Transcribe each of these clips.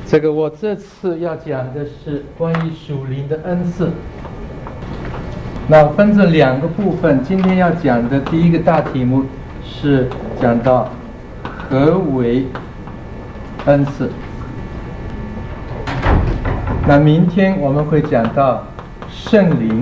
我这次要讲的是关于属灵的恩赐。那分成两个部分，今天要讲的第一个大题目是讲到何为恩赐。那明天我们会讲到圣灵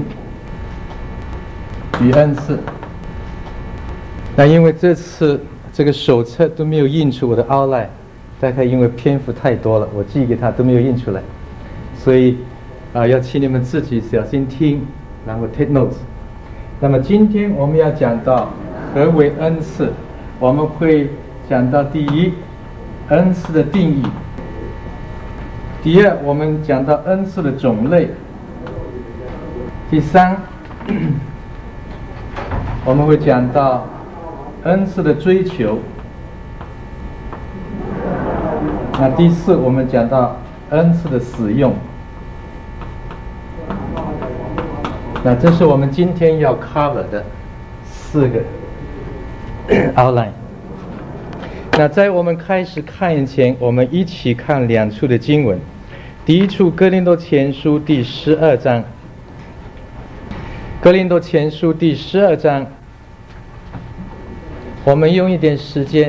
与恩赐。那因为这次这个手册都没有印出我的 outline， 大概因为篇幅太多了，我寄给他都没有印出来，所以要请你们自己小心听，然后 take notes。那么今天我们要讲到何为恩赐，我们会讲到第一，恩赐的定义；第二，我们讲到恩赐的种类；第三，我们会讲到恩赐的追求；那第四，我们讲到恩赐的使用。那这是我们今天要 cover 的4个 outline。那在我们开始看以前，我们一起看2处的经文。第一处哥林多前书第12章，哥林多前书第12章，我们用一点时间，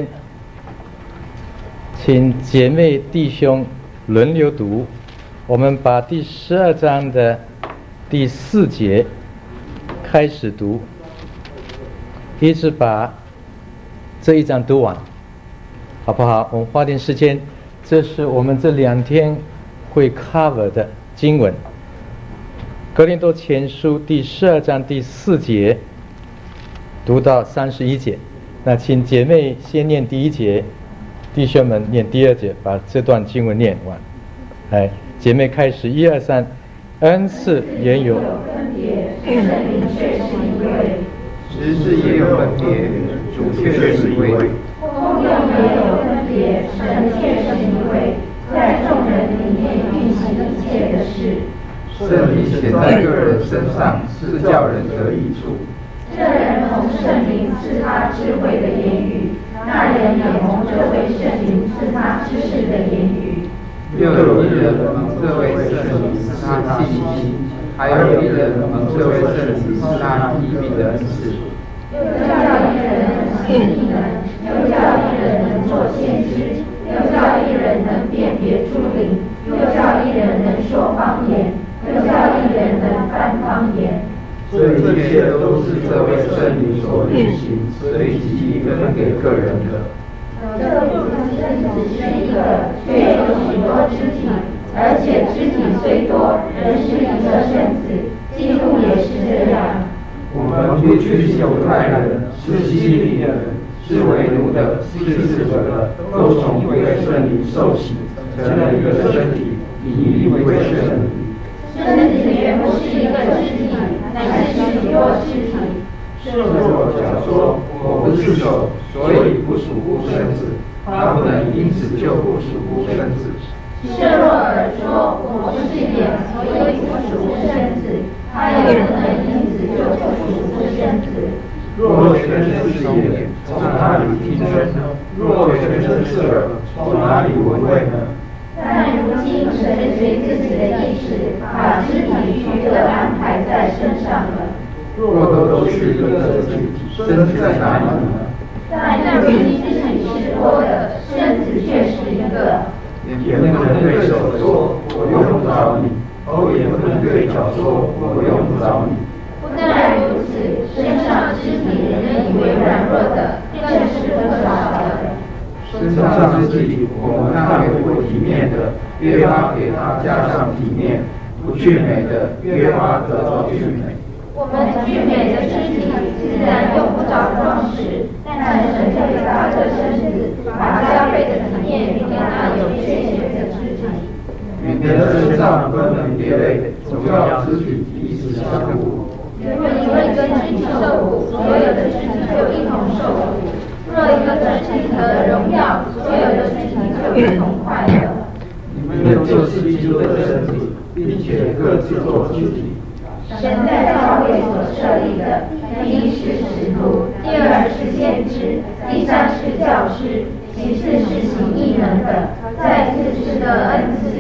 请姐妹弟兄轮流读。我们把第12章的第4节开始读，一直把这一章读完，好不好？我们花点时间，这是我们这2天会 cover 的经文。哥林多前书第12章第4节读到31节。那请姐妹先念第1节，弟兄们念第2节，把这段经文念完。来，姐妹开始，1、2、3。恩赐也有分别，圣灵却是一位； 职事也有分别，主却是一位； 功用也有分别，神却是一位，在众人里面运行一切的事。 圣灵显在个人身上，是叫人得益处。 这人蒙圣灵赐他智慧的言语，那人也蒙这位圣灵赐他知识的言语。 又有一人蒙这位圣灵赐他信心，还有一人蒙这位圣灵赐他医病的恩赐。 又叫一人能行异能，又叫一人能做先知，又叫一人能辨别诸灵，又叫一人能说方言，又叫一人能翻方言。 这一切都是这位圣灵所运行，随机分给个人的。 这身子是一个，却有许多肢体，而且肢体虽多，仍是一个身子，基督也是这样。 我们不拘是犹太人，是希利的人，是为奴的，是自由的，都从一位圣灵受洗，成了一个身体，以一位圣灵。 身子原不是一个肢体，乃是许多肢体。 是我假说，我不是手，所以不属乎身子，他不能因此就不属乎身子。 是若耳说，我不是眼，所以不属乎身子，他也不能因此就不属乎身子。 若全身是眼，从哪里听声呢？若全身是耳，从哪里闻味呢？ 但如今神随自己的意志，把肢体许可安排在身上了。 若都是一个身体，身子在哪里呢？ 但如今肢体是多的，身子却是一个。 也不能对手说我用不着你，口也不能对脚说我用不着你。 不但如此，身上肢体人以为软弱的，更是不少的。 身上肢体我们看为不体面的，越发给他加上体面；不俊美的，越发得到俊美。 我们俊美的肢体自然用不着装饰，但神对他的身子，把加倍的体面给那有缺陷的肢体。 免得身上分门别类，总要肢体彼此相互。 若一个肢体受苦，所有的肢体就一同受苦；若一个肢体得荣耀，所有的肢体就一同快乐。 你们就是基督的身体，并且各自做肢体。 神在教会所设立的，第一是使徒，第二是先知，第三是教师，其次是行异能的，再次是得恩赐，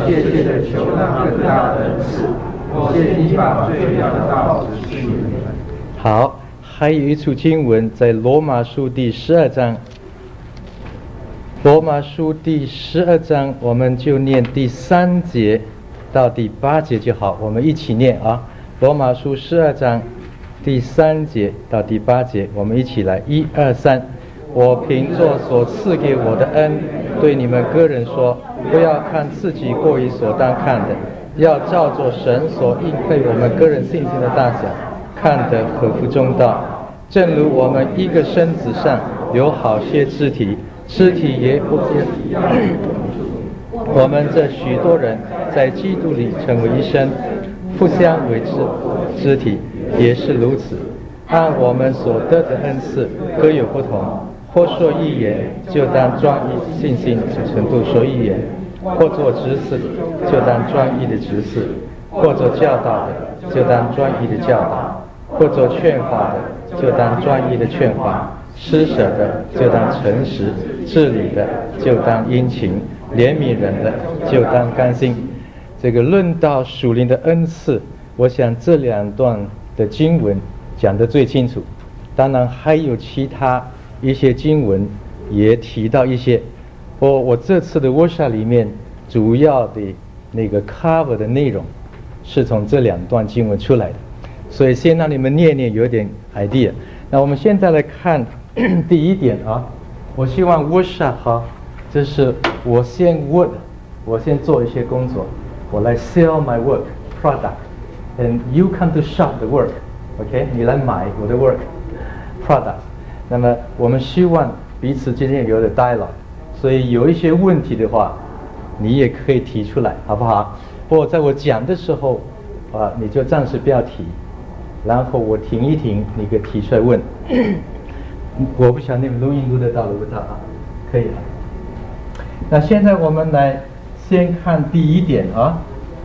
切切的求那更大的恩赐。我现已把最妙的道指示你们。 好，还有一处经文在罗马书第12章。罗马书第12章，我们就念第3节到第8节就好，我们一起念啊。罗马书12章第3节到第8节，我们一起来，1、2、3。我凭着所赐给我的恩，对你们个人说，不要看自己过于所当看的，要照着神所应配我们个人信心的大小，看得合乎中道。正如我们一个身子上有好些肢体，肢体也不一样。我们这许多人在基督里成为一身，互相为肢体，也是如此。按我们所得的恩赐各有不同，或说一言，就当专一信心之程度说一言；或做执事，就当专一的执事；或做教导的，就当专一的教导；或做劝化的，就当专一的劝化；施舍的，就当诚实；治理的，就当殷勤；怜悯人的，就当甘心。这个论到属灵的恩赐，我想这2段的经文讲得最清楚。当然还有其他一些经文也提到一些。我这次的 workshop 里面主要的那个 cover 的内容是从这2段经文出来的，所以先让你们念念有点 idea。那我们现在来看第1点啊，我希望 workshop 哈，这是我先 work， 我先做一些工作，我来 sell my work product，and you come to shop the work，OK， 你来买我的 work product。那么我们希望彼此之间有点 dialogue， 所以有一些问题的话，你也可以提出来，好不好？不过在我讲的时候你就暂时不要提，然后我停一停，你可以提出来问。我不晓得你们录音录得到不到啊？可以了。那现在我们来先看第1点啊。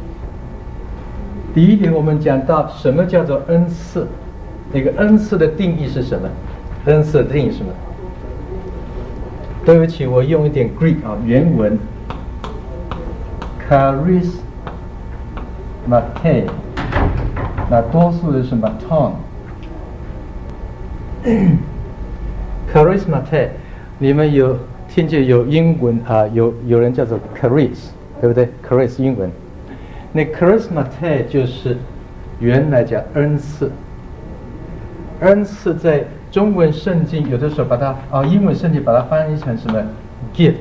第1点我们讲到什么叫做恩赐，那个恩赐的定义是什么？恩赐的定义是什么？对不起，我用一点 Greek 原文 charismate， 那多数的是 maton。 charismate， 你们有听见有英文有人叫做 charis， 对不对？ charis 英文，那 charismate 就是原来讲恩赐。恩赐在中文圣经有的时候把它英文圣经把它翻译成什么 gift，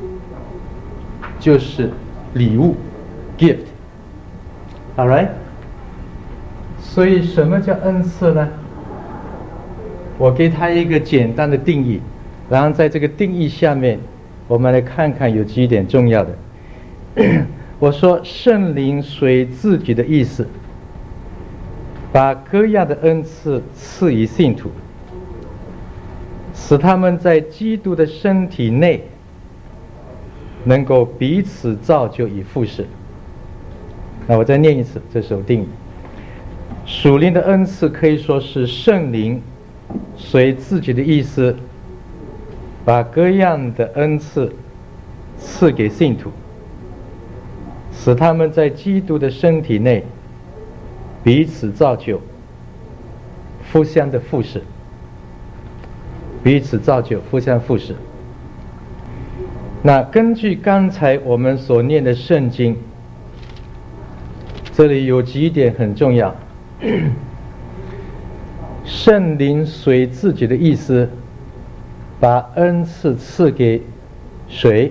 就是礼物 gift， alright。 所以什么叫恩赐呢？我给它一个简单的定义，然后在这个定义下面我们来看看有几点重要的。我说圣灵随自己的意思把各样的恩赐赐予信徒，使他们在基督的身体内能够彼此造就与服侍。那我再念一次，这是我定义。属灵的恩赐可以说是圣灵随自己的意思把各样的恩赐赐给信徒，使他们在基督的身体内彼此造就，互相的服侍，彼此造就，互相服侍。那根据刚才我们所念的圣经，这里有几点很重要。圣灵随自己的意思把恩赐赐给谁？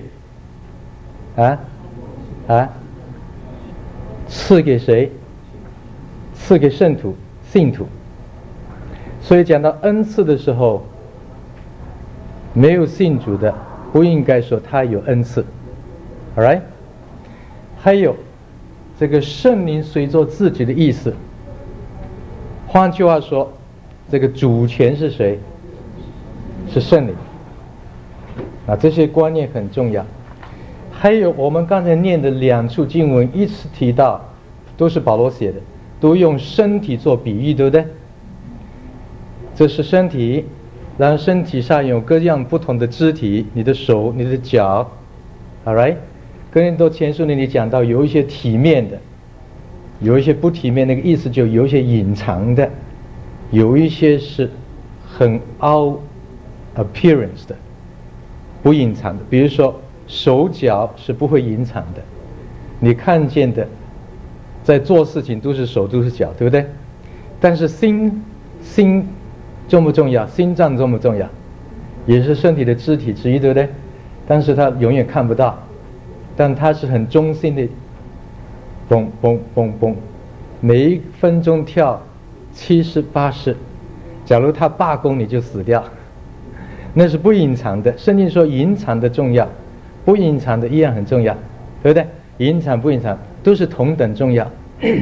赐给谁？赐给圣徒、信徒。所以讲到恩赐的时候，没有信主的不应该说他有恩赐 ，alright？ 还有这个圣灵随着自己的意思，换句话说，这个主权是谁？是圣灵。这些观念很重要。还有我们刚才念的2处经文一直提到，都是保罗写的，都用身体做比喻，对不对？这是身体，然后身体上有各样不同的肢体，你的手、你的脚 ，alright？ 哥林多前书那里讲到，有一些体面的，有一些不体面，那个意思就有一些隐藏的，有一些是很 out appearance 的，不隐藏的。比如说手脚是不会隐藏的，你看见的在做事情都是手都是脚，对不对？但是心重不重要？心脏重不重要？也是身体的肢体之一，对不对？但是它永远看不到，但它是很中心的，嘣嘣嘣嘣，每一分钟跳70、80，假如它罢工你就死掉，那是不隐藏的。圣经说隐藏的重要，不隐藏的一样很重要，对不对？隐藏不隐藏都是同等重要。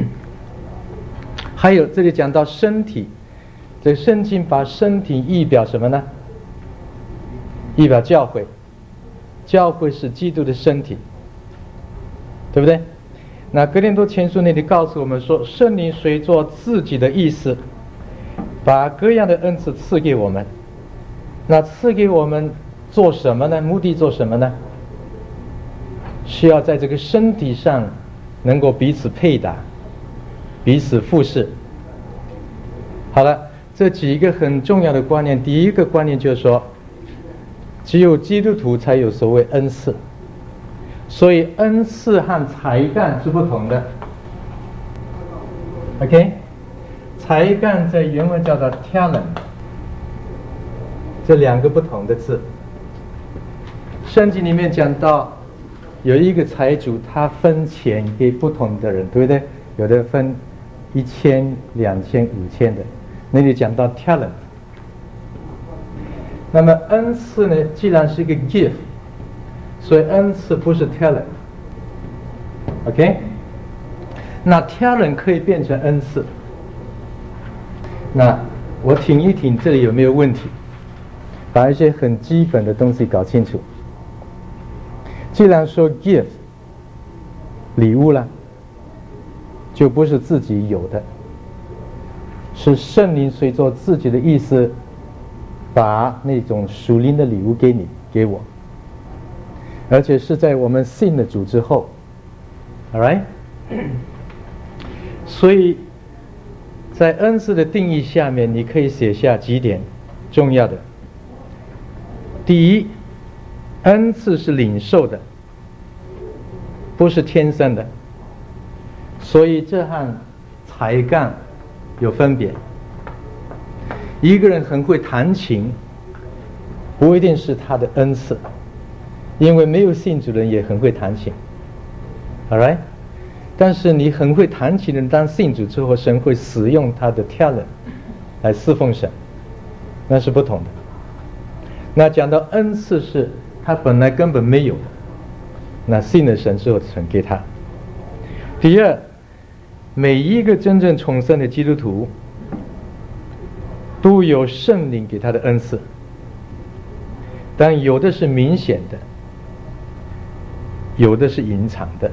还有这里讲到身体，这圣经把身体意表什么呢？意表教会，教会是基督的身体，对不对？那哥林多前书那里告诉我们说，圣灵随着自己的意思，把各样的恩赐赐给我们。那赐给我们做什么呢？目的做什么呢？是要在这个身体上能够彼此配搭，彼此服侍。好了，这几个很重要的观念。第一个观念就是说，只有基督徒才有所谓恩赐，所以恩赐和才干是不同的。OK， 才干在原文叫做 talent， 这两个不同的字。圣经里面讲到，有一个财主，他分钱给不同的人，对不对？有的分1000、2000、5000的，那里讲到 talent。那么恩赐呢，既然是一个 gift， 所以恩赐不是 talent。OK， 那 talent 可以变成恩赐。那我听一听这里有没有问题，把一些很基本的东西搞清楚。既然说 gift 礼物啦，就不是自己有的，是圣灵随着自己的意思把那种属灵的礼物给你给我，而且是在我们信了主之后。 Alright， 所以在恩赐的定义下面，你可以写下几点重要的。第一，恩赐是领受的，不是天生的，所以这和才干有分别。一个人很会弹琴，不一定是他的恩赐，因为没有信主的人也很会弹琴。Alright， 但是你很会弹琴的人，当信主之后，神会使用他的 talent 来侍奉神，那是不同的。那讲到恩赐是他本来根本没有的，那信了神之后神给他。第二，每一个真正重生的基督徒都有圣灵给他的恩赐，但有的是明显的，有的是隐藏的。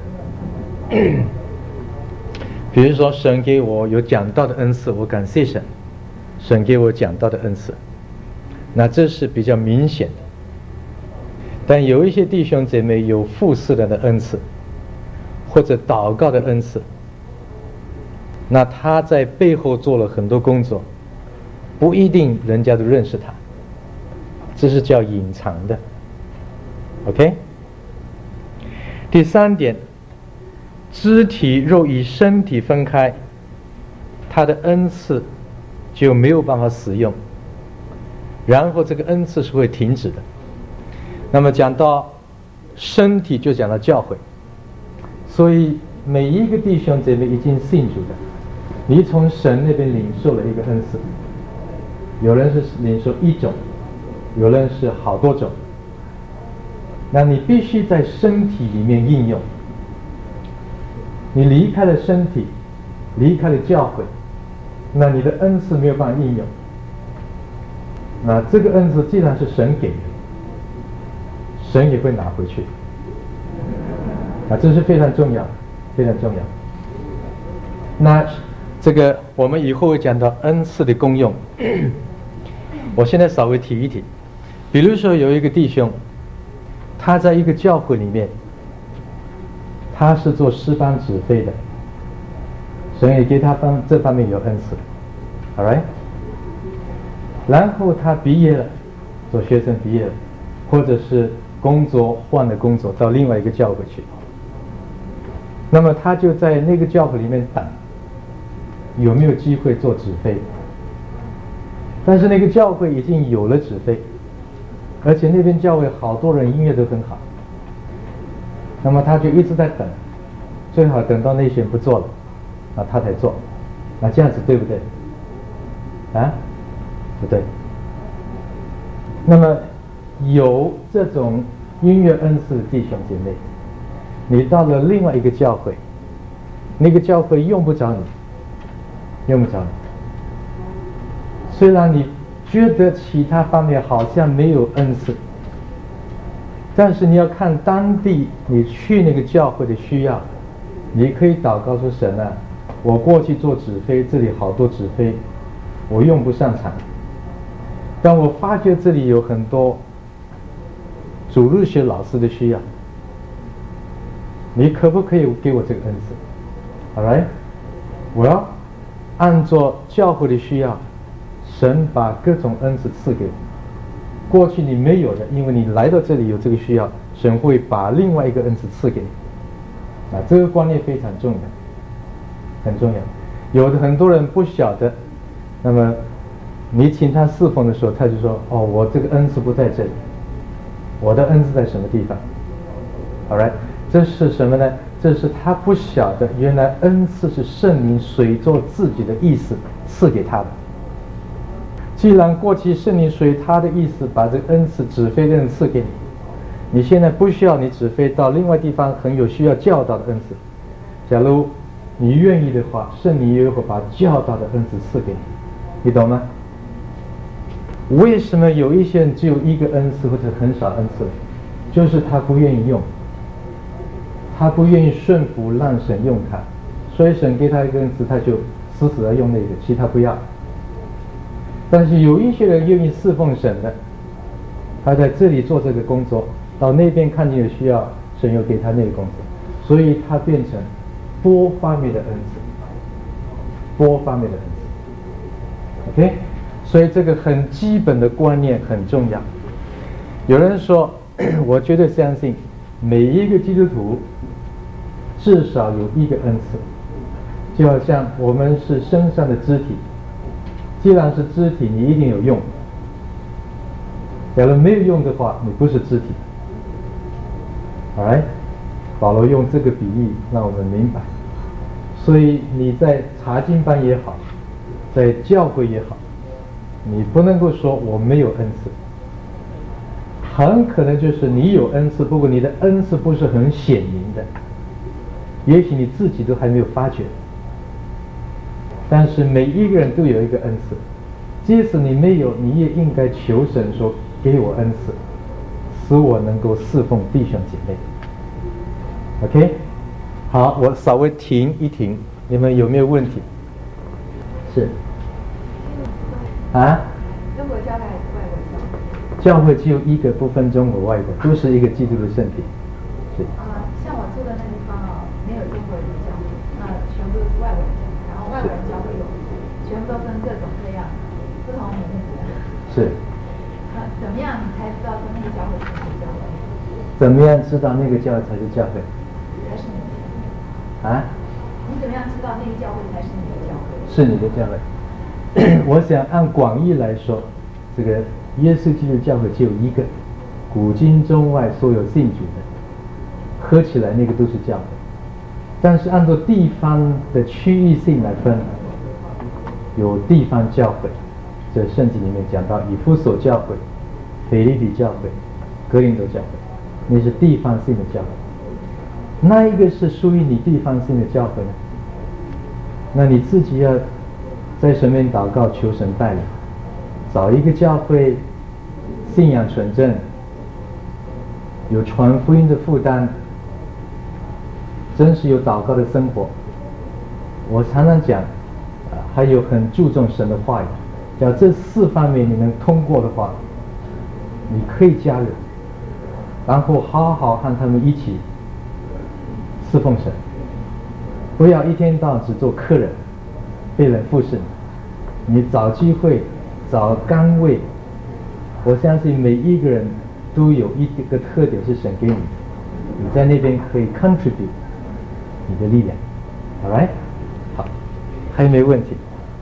比如说神给我有讲道的恩赐，我感谢神，神给我讲道的恩赐，那这是比较明显的。但有一些弟兄姐妹有服侍人的恩赐，或者祷告的恩赐，那他在背后做了很多工作，不一定人家都认识他，这是叫隐藏的。 OK， 第三点，肢体若与身体分开，他的恩赐就没有办法使用，然后这个恩赐是会停止的。那么讲到身体，就讲到教会，所以每一个弟兄姐妹已经信主的，你从神那边领受了一个恩赐，有人是领受一种，有人是好多种，那你必须在身体里面应用。你离开了身体，离开了教会，那你的恩赐没有办法应用。那这个恩赐既然是神给的，神也会拿回去。这是非常重要，非常重要。那这个我们以后会讲到恩赐的功用，我现在稍微提一提。比如说有一个弟兄，他在一个教会里面， 他是做诗班指挥的，神也给他这方面有恩赐 ，all right。然后他毕业了，做学生毕业了，或者是工作换了工作到另外一个教会去，那么他就在那个教会里面等，有没有机会做指挥？但是那个教会已经有了指挥，而且那边教会好多人音乐都很好，那么他就一直在等，最好等到那些人不做了，那他才做，那这样子对不对？啊？不对。那么有这种音乐恩赐的弟兄姐妹，你到了另外一个教会，那个教会用不着你，用不着你。虽然你觉得其他方面好像没有恩赐，但是你要看当地你去那个教会的需要，你可以祷告说神啊，我过去做指挥，这里好多指挥我用不上场，但我发觉这里有很多主日学老师的需要，你可不可以给我这个恩赐 ？All right， 我要按照教会的需要，神把各种恩赐赐给我。过去你没有的，因为你来到这里有这个需要，神会把另外一个恩赐赐给你。啊，这个观念非常重要，很重要。有的很多人不晓得，那么你请他侍奉的时候，他就说：“哦，我这个恩赐不在这里，我的恩赐在什么地方 ？”All right， 这是什么呢？这是他不晓得，原来恩赐是圣灵随着自己的意思赐给他的。既然过去圣灵随他的意思把这个恩赐指挥的恩赐给你，你现在不需要你指挥到另外地方很有需要教导的恩赐。假如你愿意的话，圣灵也会把教导的恩赐赐给你，你懂吗？为什么有一些人只有一个恩赐或者很少恩赐？就是他不愿意用，他不愿意顺服让神用他，所以神给他一个恩赐，他就死死的用那个，其他不要。但是有一些人愿意侍奉神的，他在这里做这个工作，到那边看见有需要，神又给他那个工作，所以他变成多方面的恩赐，多方面的恩赐。OK， 所以这个很基本的观念很重要。有人说，我绝对相信每一个基督徒至少有一个恩赐，就好像我们是身上的肢体。既然是肢体，你一定有用。假如没有用的话，你不是肢体。Alright， 保罗用这个比喻让我们明白。所以你在查经班也好，在教会也好，你不能够说我没有恩赐。很可能就是你有恩赐，不过你的恩赐不是很显明的，也许你自己都还没有发觉。但是每一个人都有一个恩赐，即使你没有，你也应该求神说给我恩赐，使我能够侍奉弟兄姐妹。OK， 好，我稍微停一停，你们有没有问题？是啊？ 中国教会还是外国教会？ 教会只有一个，不分中国外国，都是一个基督的身体。是。 像我住的那地方没有中国人的教会，那全部都是外国人教会，然后外国人教会有，全部都分各种各样不同名字。是。怎么样你才知道说那个教会是教会？ 怎么样知道那个教会才是教会？ 还是你的教会？ 啊？ 你怎么样知道那个教会才是你的教会？ 是你的教会。我想按广义来说，这个耶稣基督教会只有一个，古今中外所有信主的，合起来那个都是教会。但是按照地方的区域性来分，有地方教会，这圣经里面讲到以弗所教会、腓立比教会、哥林多教会，那是地方性的教会。那一个是属于你地方性的教会呢？那你自己要在神面祷告，求神带领，找一个教会，信仰纯正，有传福音的负担，真是有祷告的生活。我常常讲，还有很注重神的话语。只要这4方面你能通过的话，你可以加入，然后好好和他们一起侍奉神，不要一天到晚只做客人，被人服侍你找机会，找岗位。我相信每一个人都有一个特点是神给你的，你在那边可以 contribute 你的力量。All right？ 好，还有没有问题？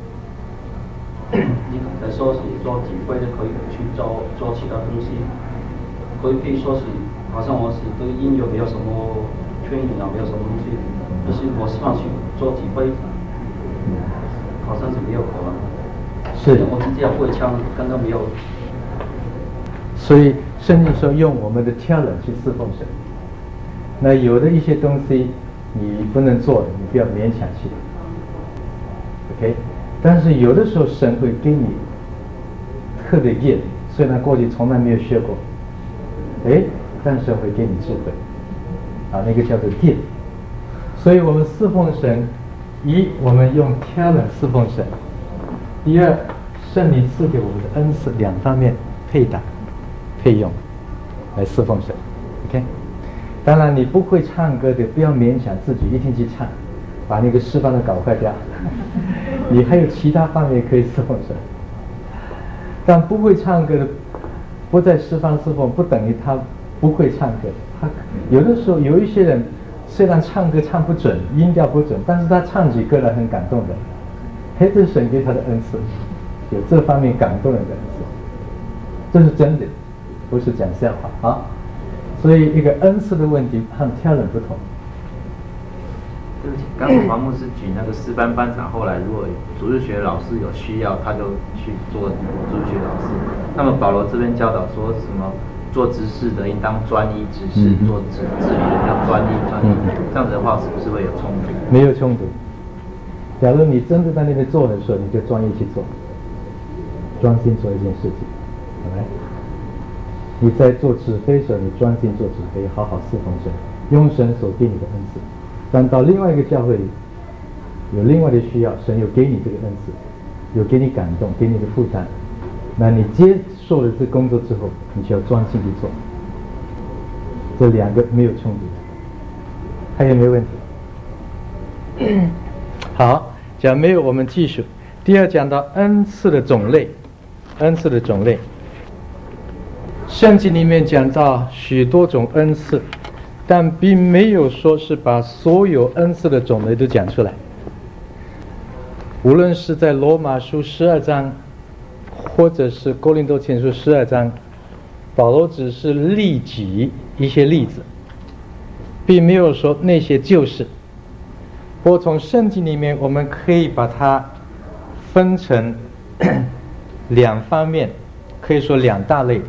你刚才说是做集会就可以去做其他东西，可以说是好像我是对音乐没有什么圈引啊，没有什么东西，就是我希望去做集会，好像是没有可能。 是。 我自己也会唱，刚刚没有。 所以圣经说用我们的talent去侍奉神。那有的一些东西你不能做的，你不要勉强去。OK。但是有的时候神会给你特别 gift， 虽然过去从来没有学过，但是会给你智慧，那个叫做 gift。所以我们侍奉神，一我们用 talent 侍奉神，第二圣灵赐给我们的恩赐，两方面配搭配用来侍奉神。OK。当然你不会唱歌的，不要勉强自己一定去唱，把那个释放的搞坏掉。你还有其他方面可以侍奉神，但不会唱歌的不在释放侍奉，不等于他不会唱歌。他有的时候有一些人虽然唱歌唱不准，音调不准，但是他唱起歌来很感动的，这是神给他的恩赐，有这方面感动人的恩赐，这是真的，不是讲笑话啊。所以一个恩赐的问题和talent不同。 对不起，刚才黄牧师举那个诗班班长，后来如果主日学老师有需要，他就去做主日学老师。那么保罗这边教导说什么？做执事的应当专一执事，做治理的要专一。这样子的话，是不是会有冲突？ 没有冲突。假如你真的在那边做的时候，你就专一去做，专心做一件事情，好没？你在做指挥的时候，你专心做指挥，好好侍奉神，用神所给你的恩赐。但到另外一个教会里，有另外的需要，神有给你这个恩赐，有给你感动，给你的负担。那你接受了这工作之后，你就要专心去做。这两个没有冲突。还有没有问题？好，讲没有我们继续。第二讲到恩赐的种类，恩赐的种类。圣经里面讲到许多种恩赐，但并没有说是把所有恩赐的种类都讲出来。无论是在罗马书12章，或者是哥林多前书12章，保罗只是例举一些例子，并没有说那些就是。不过从圣经里面，我们可以把它分成两方面，可以说两大类。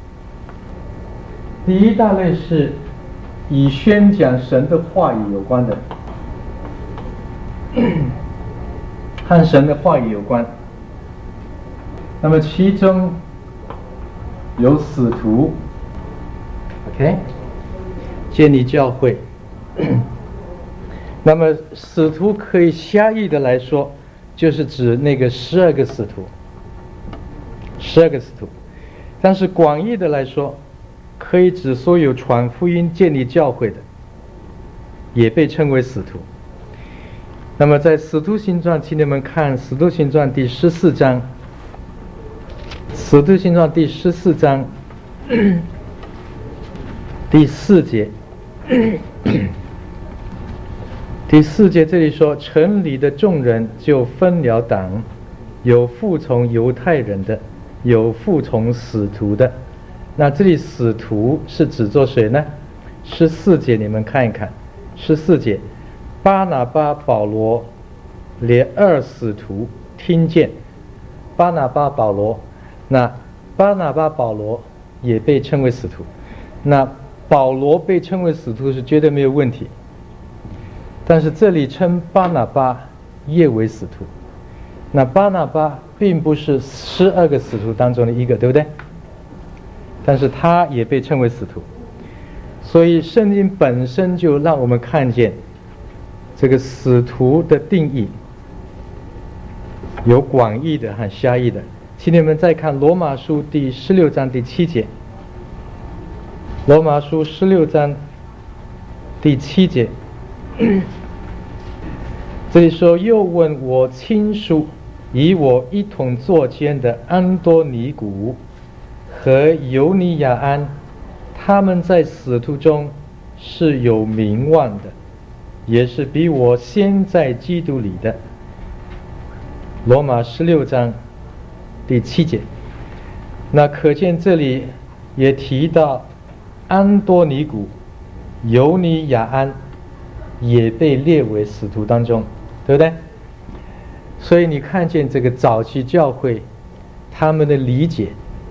第一大类是以宣讲神的话语有关的，和神的话语有关。那么其中有使徒 ，OK， 建立教会。那么使徒可以狭义的来说，就是指那个12个使徒，12个使徒。但是广义的来说，可以指所有传福音、建立教会的，也被称为使徒。那么在使徒行传，请你们看使徒行传第14章，使徒行传第14章第4节，第4节这里说，城里的众人就分了党，有服从犹太人的，有服从使徒的。那这里使徒是指作谁呢？14节你们看一看，14节，巴拿巴、保罗连二使徒听见，巴拿巴、保罗，那巴拿巴、保罗也被称为使徒。那保罗被称为使徒是绝对没有问题，但是这里称巴拿巴也为使徒。那巴拿巴并不是12个使徒当中的一个，对不对？但是他也被称为使徒。所以圣经本身就让我们看见这个使徒的定义有广义的和狭义的。请你们再看罗马书第16章第7节，罗马书16章第7节， 这里说，又问我亲属与我一同作监的安多尼古和尤尼亚安，他们在使徒中是有名望的，也是比我先在基督里的。罗马16章第7节。那可见这里也提到安多尼古、尤尼亚安也被列为使徒当中，对不对？所以你看见这个早期教会他们的理解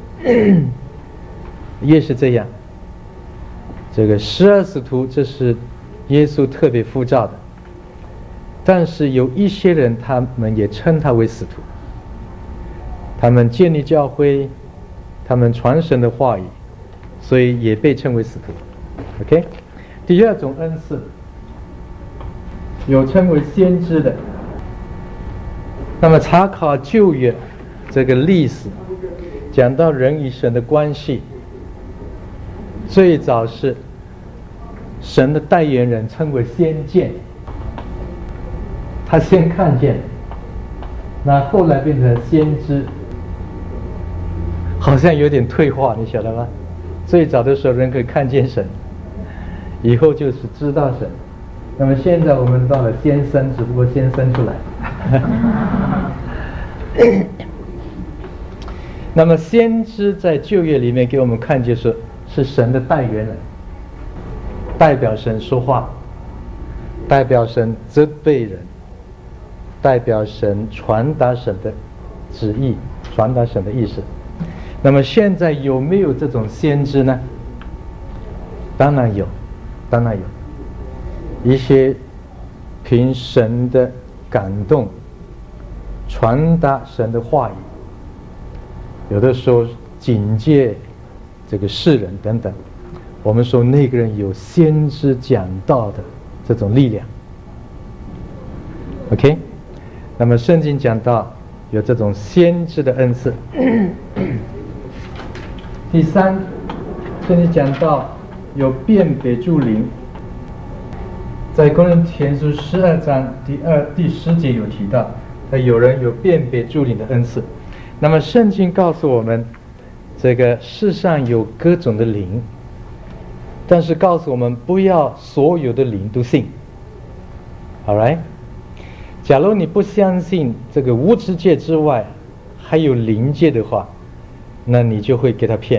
也是这样。这个12使徒这是耶稣特别呼召的，但是有一些人他们也称他为使徒，他们建立教会，他们传神的话语，所以也被称为使徒。 OK， 第二种恩赐有称为先知的。那么查考旧约这个历史，讲到人与神的关系，最早是神的代言人称为先见，他先看见，那后来变成先知，好像有点退化，你晓得吗？最早的时候人可以看见神，以后就是知道神。那么现在我们到了先生，只不过先生出来。那么先知在旧约里面给我们看见是神的代言人，代表神说话，代表神责备人，代表神传达神的旨意，传达神的意思。那么现在有没有这种先知呢？当然有，当然有。一些凭神的感动传达神的话语，有的时候警戒这个世人等等，我们说那个人有先知讲道的这种力量。 OK， 那么圣经讲到有这种先知的恩赐。第三，圣经讲到有辨别诸灵，在哥林前书12章第10节有提到，有人有辨别诸灵的恩赐。那么圣经告诉我们，这个世上有各种的灵，但是告诉我们不要所有的灵都信。All right， 假如你不相信这个物质界之外还有灵界的话，那你就会给他骗。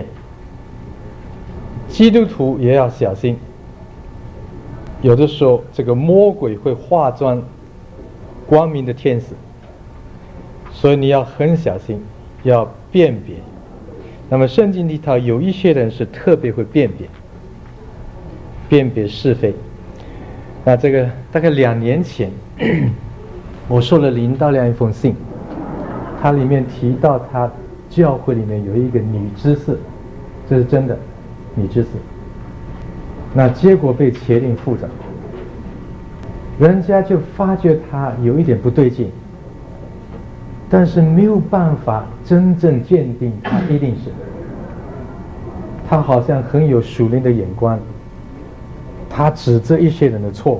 基督徒也要小心，有的时候这个魔鬼会化妆光明的天使，所以你要很小心，要辨别。那么圣经里头有一些人是特别会辨别是非。那这个大概2年前我收了林道亮一封信，他里面提到他教会里面有一个女执事，这是真的女执事，那结果被茄定副长，人家就发觉他有一点不对劲，但是没有办法真正鉴定他一定是，他好像很有属灵的眼光，他指责一些人的错误，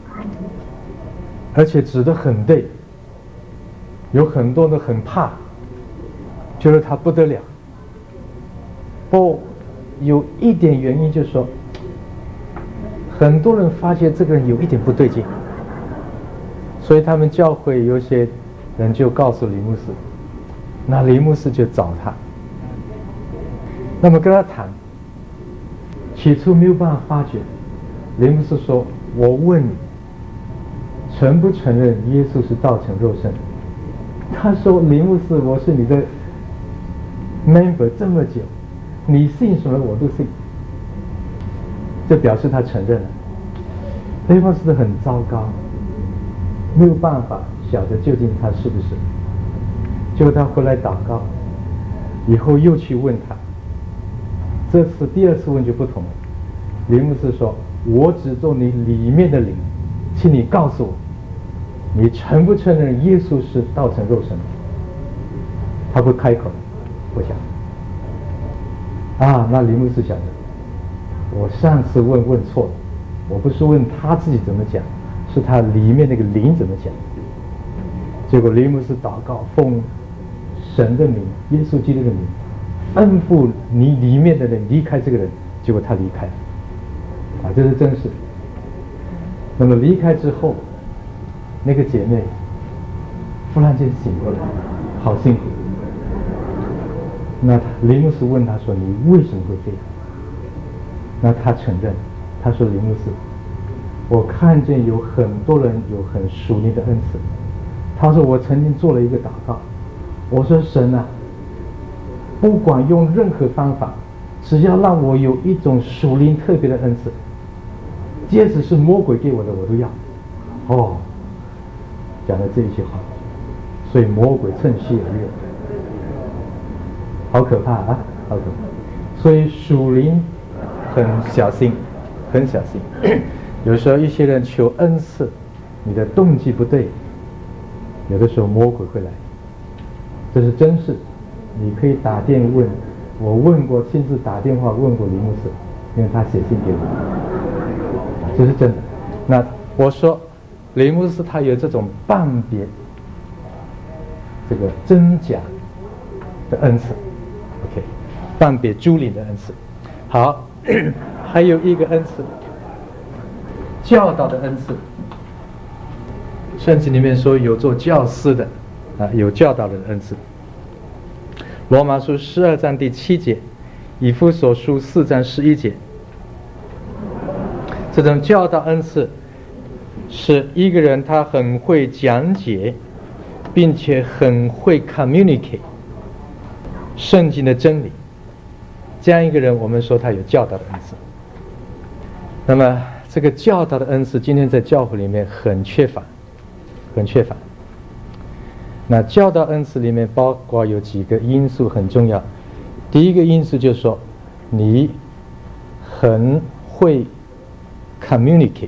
而且指得很对，有很多人很怕，觉得他不得了。有一点原因就是说，很多人发现这个人有一点不对劲，所以他们教会有些人就告诉李牧师，那李牧师就找他，那么跟他谈，起初没有办法发觉。李牧师说，我问你承不承认耶稣是道成肉身？他说，李牧师，我是你的 member 这么久，你信什么我都信，这表示他承认了。李牧师很糟糕，没有办法晓得究竟他是不是。结果他回来祷告，以后又去问他，这次第2次问就不同了。李牧师说，我只做你里面的灵，请你告诉我，你承不承认耶稣是道成肉身？他不开口，不讲。那李牧师晓得，我上次问错了，我不是问他自己怎么讲， 是他里面那个灵怎么讲。结果雷姆斯祷告，奉神的名，耶稣基督的名，吩咐你里面的人离开这个人，结果他离开了，这是真实。那么离开之后，那个姐妹忽然间醒过来，好辛苦。那雷姆斯问他说：“你为什么会这样？”那他承认，他说：“雷姆斯，我看见有很多人有很属灵的恩赐。”他说：“我曾经做了一个祷告，我说神啊，不管用任何方法，只要让我有一种属灵特别的恩赐，即使是魔鬼给我的，我都要。”讲了这一句话，所以魔鬼趁虚而入，好可怕啊，好可怕。所以属灵很小心，很小心。有时候一些人求恩赐，你的动机不对，有的时候魔鬼会来，这是真事。你可以打电问，我问过，亲自打电话问过林牧师，因为他写信给我，这是真的。那我说林牧师他有这种判别这个真假的恩赐 ，OK， 判别诸灵的恩赐。好，还有一个恩赐，教导的恩赐。圣经里面说有做教师的有教导的恩赐。罗马书12章第7节，以弗所书4章11节，这种教导恩赐是一个人他很会讲解，并且很会 communicate 圣经的真理，这样一个人我们说他有教导的恩赐。那么这个教导的恩赐今天在教会里面很缺乏，很缺乏。那教导恩赐里面包括有几个因素很重要。第一个因素就是说你很会 communicate，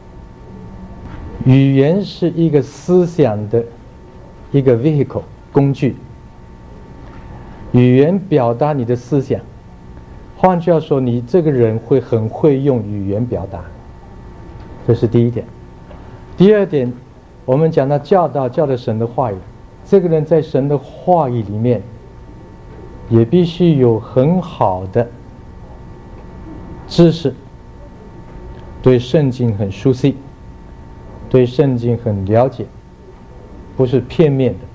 语言是一个思想的一个 vehicle 工具，语言表达你的思想，换句话说你这个人会很会用语言表达，这是第一点。第二点，我们讲到教导神的话语，这个人在神的话语里面也必须有很好的知识，对圣经很熟悉，对圣经很了解，不是片面的。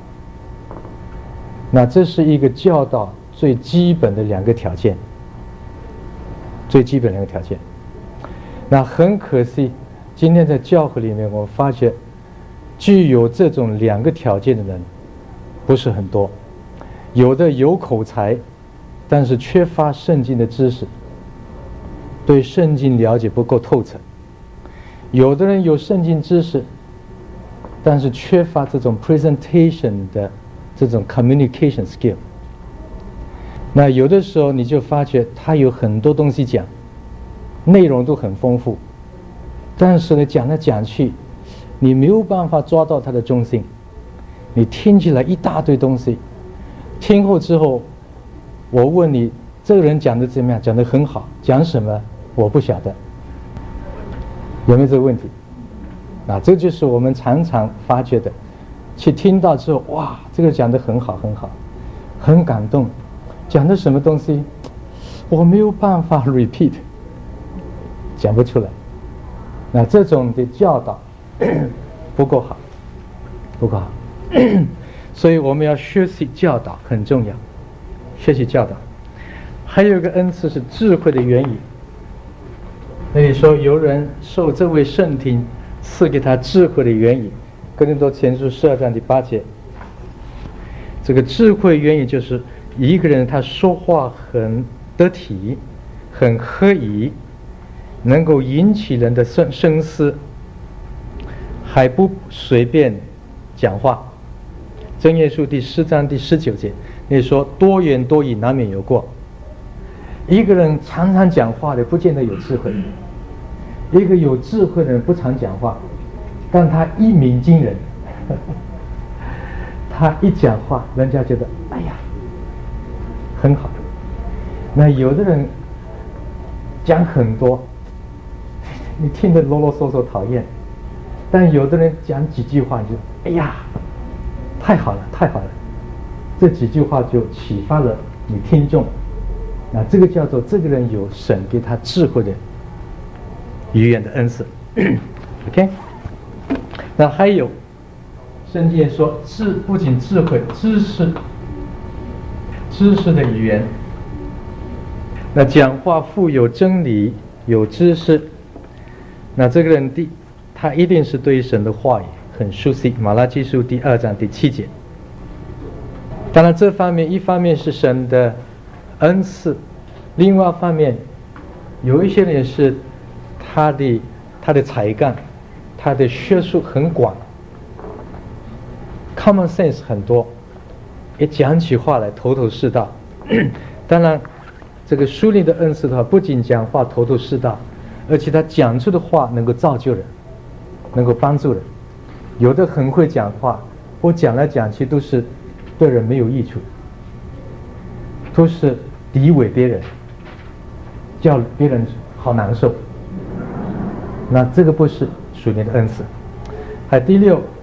那这是一个教导最基本的两个条件，最基本的两个条件。那很可惜今天在教会里面我发觉具有这种两个条件的人不是很多，有的有口才，但是缺乏圣经的知识，对圣经了解不够透彻；有的人有圣经知识，但是缺乏这种 presentation 的这种 communication skill。那有的时候你就发觉他有很多东西讲，内容都很丰富，但是呢讲来讲去你没有办法抓到他的中心，你听起来一大堆东西，听后之后我问你这个人讲的怎么样，讲得很好，讲什么我不晓得，有没有这个问题？这就是我们常常发觉的，去听到之后，哇，这个讲得很好很好，很感动，讲的什么东西我没有办法 repeat， 讲不出来。那这种的教导不够好，不够好。所以我们要学习教导很重要，学习教导。还有一个恩赐是智慧的原语。那你说有人受这位圣灵赐给他智慧的原语，哥林多前书12章第8节，这个智慧原语就是一个人他说话很得体，很合宜，能够引起人的深思，还不随便讲话。箴言书第10章第19节，你说多言多语难免有过。一个人常常讲话的不见得有智慧，一个有智慧的人不常讲话，但他一鸣惊人，他一讲话人家觉得哎呀很好。那有的人讲很多，你听得啰啰嗦嗦讨厌， 但有的人讲几句话就哎呀，太好了，太好了，这几句话就启发了你听众。那这个叫做这个人有神给他智慧的语言的恩赐。OK， 那还有圣经也说不仅智慧，知识的语言。那讲话富有真理，有知识，那这个人他一定是对神的话语很熟悉。马拉基书第2章第7节。当然这方面一方面是神的恩赐，另外一方面有一些人是他的才干，他的学术很广， common sense 很多，一讲起话来头头是道。当然这个属灵的恩赐的话，不仅讲话头头是道，而且他讲出的话能够造就人，能够帮助人。有的很会讲话，我讲来讲去都是对人没有益处，都是诋毁别人，叫别人好难受。那这个不是属灵的恩赐。还有第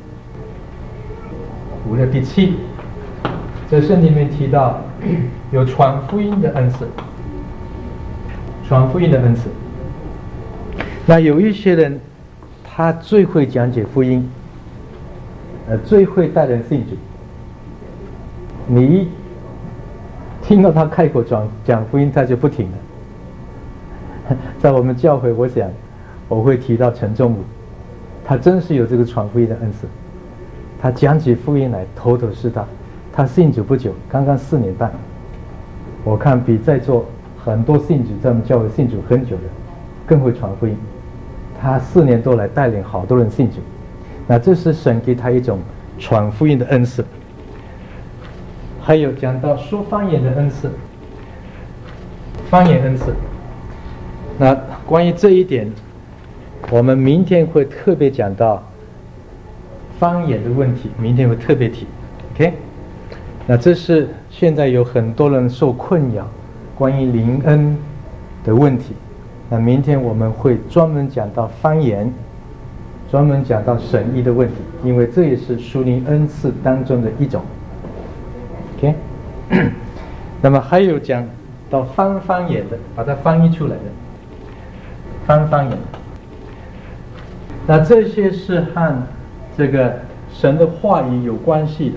6、5的第7，在圣经里面提到有传福音的恩赐，传福音的恩赐。那有一些人他最会讲解福音，最会带人信主。你一听到他开口讲福音，他就不停了。在我们教会，我想我会提到陈仲武，他真是有这个传福音的恩赐。他讲起福音来头头是道。他信主不久，刚刚4年半，我看比在座很多信主在我们教会信主很久的更会传福音。他4年多来带领好多人信主，那这是神给他一种传福音的恩赐。还有讲到说方言的恩赐，方言恩赐。那关于这一点，我们明天会特别讲到方言的问题，明天会特别提。OK， 那这是现在有很多人受困扰关于灵恩的问题。那明天我们会专门讲到方言，专门讲到神意的问题，因为这也是属灵恩赐当中的一种。OK， 那么还有讲到方言的，把它翻译出来的方言。那这些是和这个神的话语有关系的。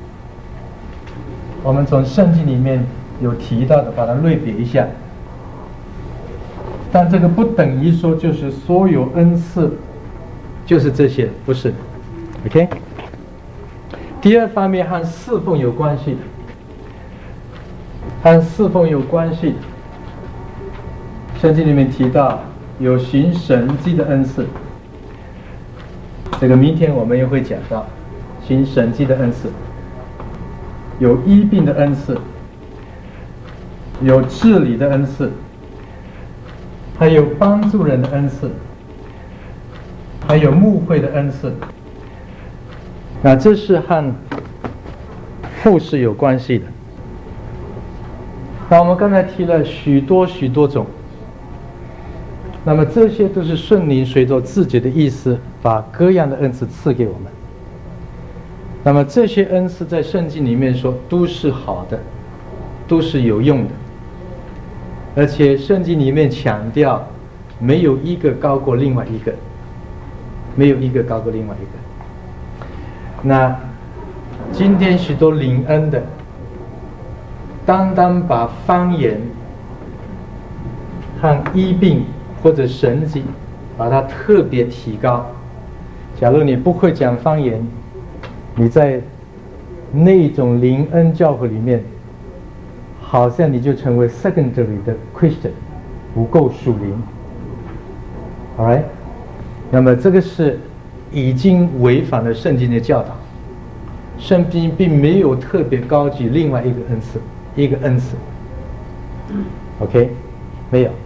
我们从圣经里面有提到的，把它类别一下。但这个不等于说就是所有恩赐就是这些，不是。OK。第二方面和侍奉有关系的，和侍奉有关系。圣经里面提到有行神迹的恩赐，这个明天我们也会讲到行神迹的恩赐，有医病的恩赐，有治理的恩赐，还有帮助人的恩赐，还有牧会的恩赐。那这是和服事有关系的。那我们刚才提了许多种，那么这些都是圣灵随着自己的意思把各样的恩赐赐给我们。那么这些恩赐在圣经里面说都是好的，都是有用的，而且圣经里面强调没有一个高过另外一个，没有一个高过另外一个。那今天许多领恩的单单把方言和医病或者神迹把它特别提高。假如你不会讲方言，你在那种灵恩教会里面好像你就成为 secondary 的 Christian， 不够属灵。 Alright， 那么这个是已经违反了圣经的教导。圣经并没有特别高举另外一个恩赐，OK， 没有。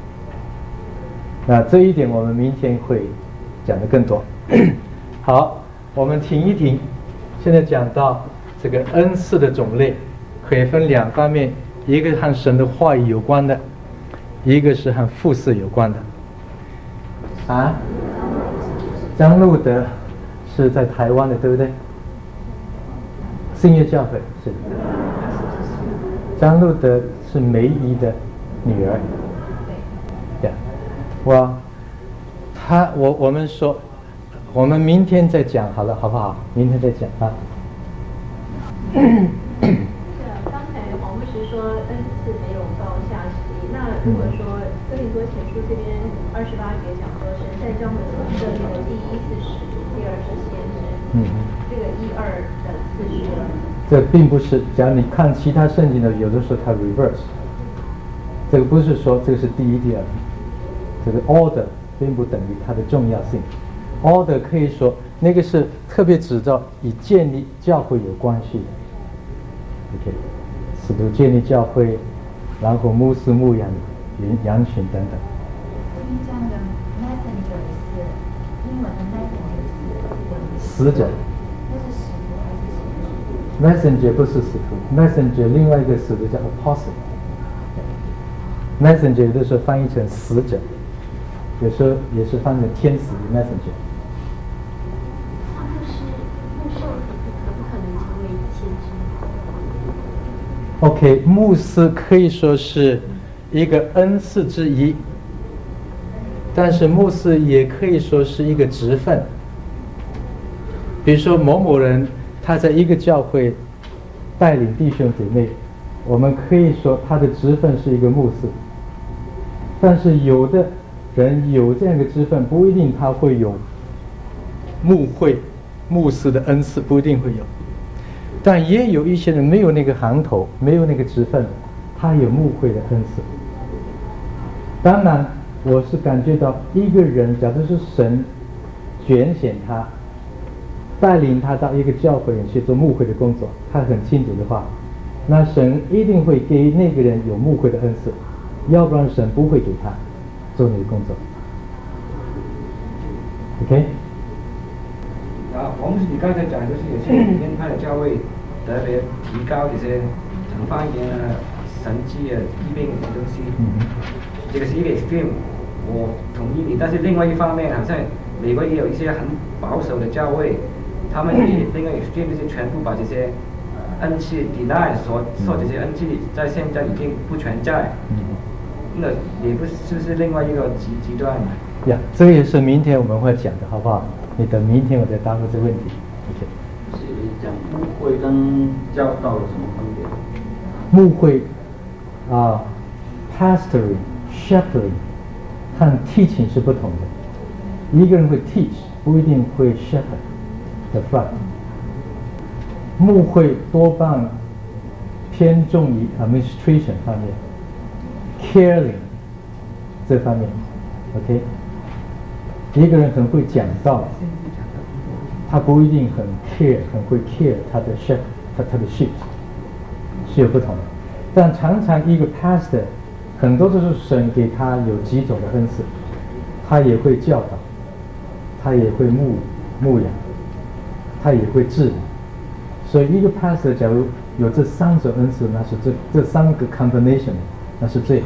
那这一点我们明天会讲得更多。好，我们停一停。现在讲到这个恩赐的种类，可以分两方面，一个和神的话语有关的，一个是和服事有关的。啊？ 张路德是在台湾的，对不对？新约教会是。张路德是梅姨的女儿。对。我们说，我们明天再讲好了，好不好？明天再讲啊。 刚才黄牧师说恩赐没有到下席，那如果说哥林多前书这边28节讲说神在教会所设立的第一是使徒，第二是先知，这个1、2的次序， 这并不是，假如你看其他圣经的，有的时候它 reverse， 这个不是说这个是第一、第二，这个 order 并不等于它的重要性。order 可以说那个是特别指照与建立教会有关系的。OK， 使徒建立教会，然后牧师牧养羊群等等。 这样的 messenger 是英文的 messenger 是使者。 那是使徒还是先知？ messenger 不是使徒 ，messenger 另外一个使徒叫 apostle。messenger 有的时候翻译成使者，有时候也是翻译成天使 messenger。OK， 牧师可以说是一个恩赐之一，但是牧师也可以说是一个职分。比如说某某人他在一个教会带领弟兄姐妹，我们可以说他的职分是一个牧师。但是有的人有这样一个职分，不一定他会有牧师的恩赐，不一定会有。但也有一些人没有那个行头，没有那个职分，他有牧会的恩赐。当然我是感觉到一个人假如是神拣选他，带领他到一个教会里去做牧会的工作，他很清楚的话，那神一定会给那个人有牧会的恩赐，要不然神不会给他做那个工作。 OK， 我们你刚才讲就是有些门派的教会特别提高这些讲方言啊、神迹啊、医病这些东西，这个是一个 extreme， 我同意你。但是另外一方面，好像美国也有一些很保守的教会，他们也另外 extreme 就是全部把这些恩赐 deny， 说这些恩赐在现在已经不存在，那也不是不是另外一个极端。 呀，这个也是明天我们会讲的，好不好？你等明天我再答复这个问题。OK。 是讲牧会跟教导有什么分别？ 牧会pastoring、shepherding 和 teaching 是不同的。一个人会 teach， 不一定会 shepherd the flock。牧会多半偏重于 administration 方面 ，caring 这方面。OK。一个人很会讲道，他不一定很会 care 他的 shepherd， 他的 sheep 是有不同的。但常常一个 pastor， 很多都是神给他有几种的恩赐，他也会教导，他也会牧养，他也会治理。所以一个 pastor 假如有这三种恩赐，那是这三个 combination， 那是最好。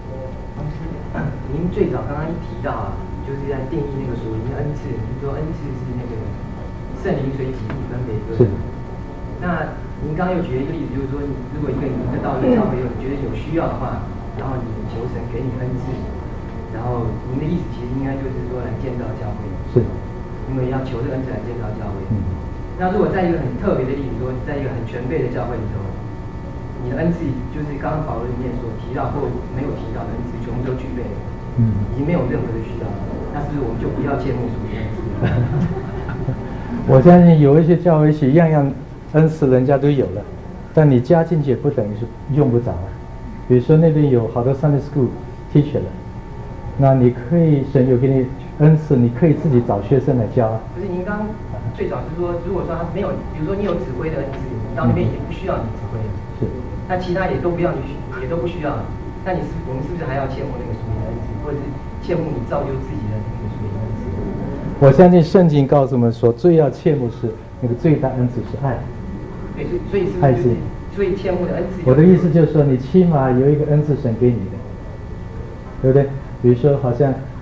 您最早刚刚一提到就是在定义那个属灵的恩赐，您说恩赐是那个圣灵随己意分别个。 是。 那您刚刚又举了一个例子，就是说，如果一个人到一个教会，觉得有需要的话，然后你求神给你恩赐，然后您的意思其实应该就是说来建造教会。 是。 因为要求这个恩赐来建造教会。那如果在一个很特别的例子，说在一个很全备的教会里头，你的恩赐就是刚刚保罗里面所提到或没有提到的恩赐，全部都具备了。已经没有任何的需要，那是不是我们就不要羡慕属灵恩赐？ 我相信有一些教会是样样恩赐人家都有了，但你加进去不等于是用不着。比如说那边有好多 Sunday School teacher 了，那你可以神有给你恩赐，你可以自己找学生来教。 不是您刚最早是说，如果说他没有，比如说你有指挥的恩赐，你到那边也不需要你指挥， 是， 那其他也都不要你，也都不需要。那我们是不是还要羡慕那个属灵的恩赐，或者是羡慕你造就自己的那个属灵的恩赐？ 我相信圣经告诉我们说，最要切慕是那个最大恩赐是爱。 对，所以是不是就是最羡慕的恩赐？ 我的意思就是说，你起码有一个恩赐神给你的，对不对？比如说，好像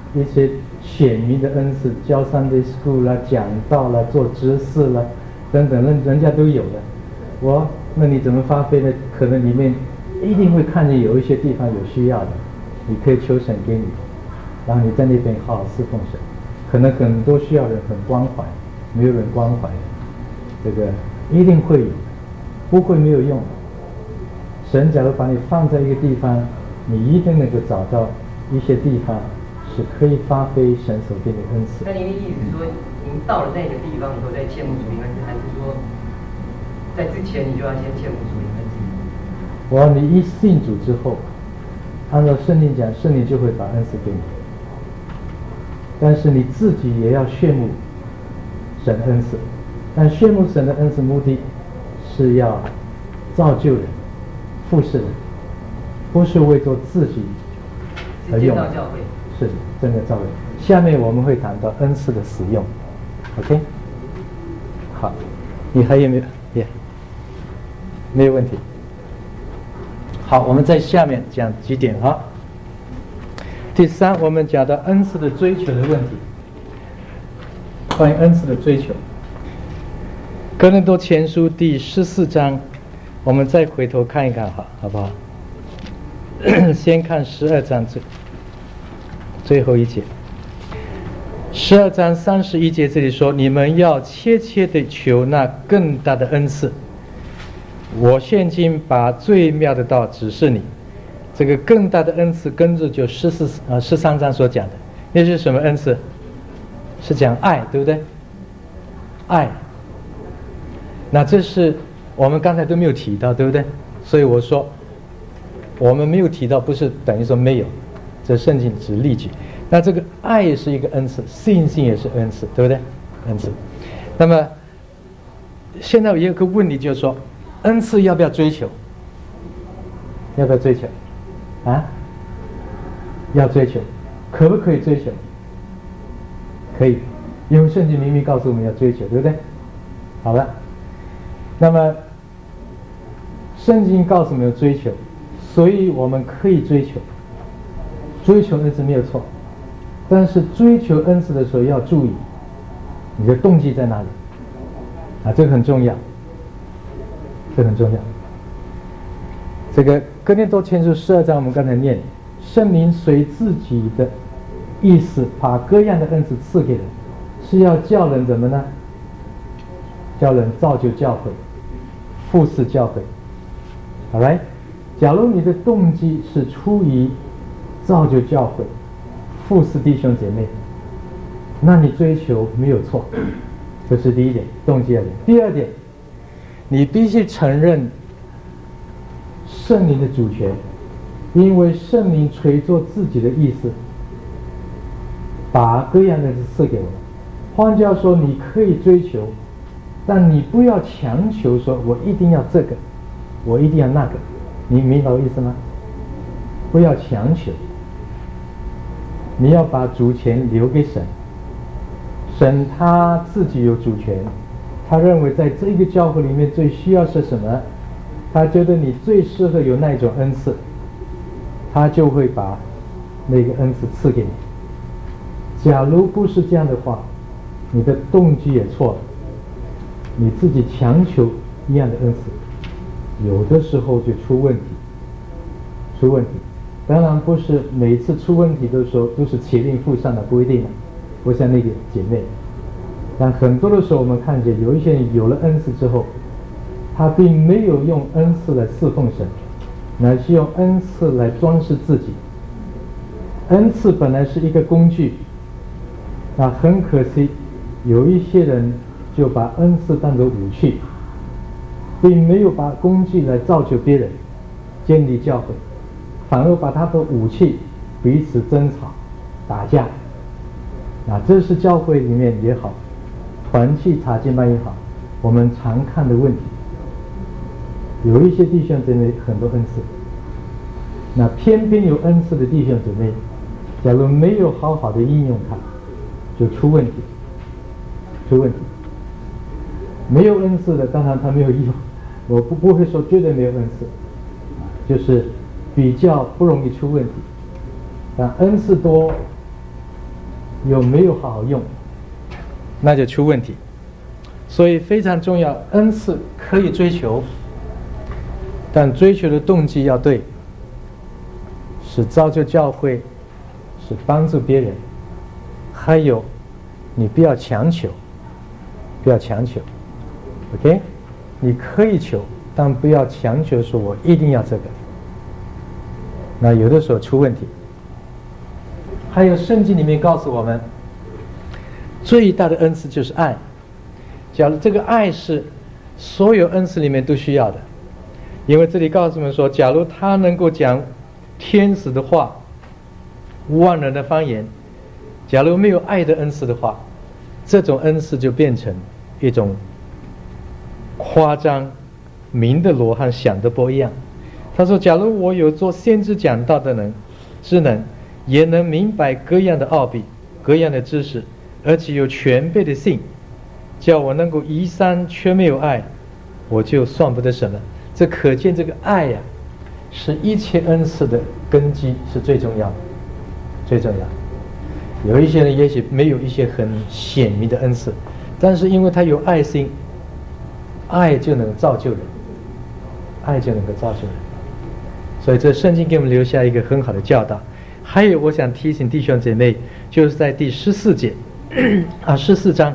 一些显明的恩赐，教Sunday School 啦、讲道啦、做执事啦等等，人家都有的。那你怎么发挥呢？可能里面一定会看见有一些地方有需要的，你可以求神给你，然后你在那边好好侍奉神。可能很多需要人很关怀，没有人关怀，这个一定会有，不会没有用。神假如把你放在一个地方，你一定能够找到一些地方是可以发挥神所给你的恩赐。 那您的意思是说，您到了那个地方以后再切慕属灵恩赐，还是说在之前你就要先切慕属灵恩赐？ 你一信主之后，按照圣经讲，圣灵就会把恩赐给你。但是你自己也要羡慕神恩赐，但羡慕神的恩赐目的是要造就人、服侍人，不是为做自己而用，是真的造人。下面我们会谈到恩赐的使用 ，OK？ 好，你还有没有？没有问题。好，我们在下面讲几点哈。第3，我们讲到恩赐的追求的问题，关于恩赐的追求。哥林多前书第14章，我们再回头看一看好不好？先看12章最后一节。12章31节这里说：“你们要切切地求那更大的恩赐。我现今把最妙的道指示你。”这个更大的恩赐跟着就13章所讲的，那是什么恩赐？是讲爱，对不对？爱。那这是我们刚才都没有提到，对不对？所以我说我们没有提到，不是等于说没有，这圣经只例举。那这个爱也是一个恩赐，信心也是恩赐，对不对？恩赐。那么现在有一个问题，就是说恩赐要不要追求？要不要追求？要追求，可不可以追求？可以，因为圣经明明告诉我们要追求，对不对？好了，那么圣经告诉我们要追求，所以我们可以追求，追求恩赐没有错，但是追求恩赐的时候要注意，你的动机在哪里？这个很重要，这很重要。这个哥林多前书12章我们刚才念，圣灵随自己的意思把各样的恩赐赐给人，是要叫人怎么呢？叫人造就教会，服侍教会。好来，假如你的动机是出于造就教会、服侍弟兄姐妹，那你追求没有错，这是第一点，动机要点。第二点，你必须承认圣灵的主权，因为圣灵随着自己的意思把各样的赐给我们。换句话说，你可以追求，但你不要强求说我一定要这个，我一定要那个，你明白我意思吗？不要强求，你要把主权留给神，神他自己有主权，他认为在这个教会里面最需要是什么，他觉得你最适合有那种恩赐，他就会把那个恩赐赐给你。假如不是这样的话，你的动机也错了，你自己强求一样的恩赐，有的时候就出问题。当然不是每次出问题的时候都是起令附上的，不一定的。不像那个姐妹，但很多的时候我们看见有一些人有了恩赐之后，他并没有用恩赐来侍奉神，乃是用恩赐来装饰自己。恩赐本来是一个工具，很可惜有一些人就把恩赐当作武器，并没有把工具来造就别人，建立教会，反而把他的武器彼此争吵打架。这是教会里面也好，团契查经班也好，我们常看的问题。有一些弟兄姊妹很多恩赐，那偏偏有恩赐的弟兄姊妹，假如没有好好的应用它，就出问题。没有恩赐的，当然他没有用，我不会说绝对没有恩赐，就是比较不容易出问题。但恩赐多， 有没有好好用，那就出问题。所以非常重要，恩赐可以追求，但追求的动机要对，是造就教会，是帮助别人，还有你不要强求，不要强求 OK， 你可以求，但不要强求说我一定要这个，那有的时候出问题。还有圣经里面告诉我们，最大的恩赐就是爱。假如这个爱是所有恩赐里面都需要的，因为这里告诉我们说，假如他能够讲天使的话，万人的方言，假如没有爱的恩赐的话，这种恩赐就变成一种夸张，明的罗汉想的不一样。他说，假如我有做先知讲道的智能，也能明白各样的奥秘，各样的知识，而且有全备的信，叫我能够移山却没有爱，我就算不得什么。这可见这个爱呀，是一切恩赐的根基，是最重要的，最重要。有一些人也许没有一些很显明的恩赐，但是因为他有爱心，爱就能造就人，爱就能够造就人。所以这圣经给我们留下一个很好的教导。还有我想提醒弟兄姐妹，就是在第14节14章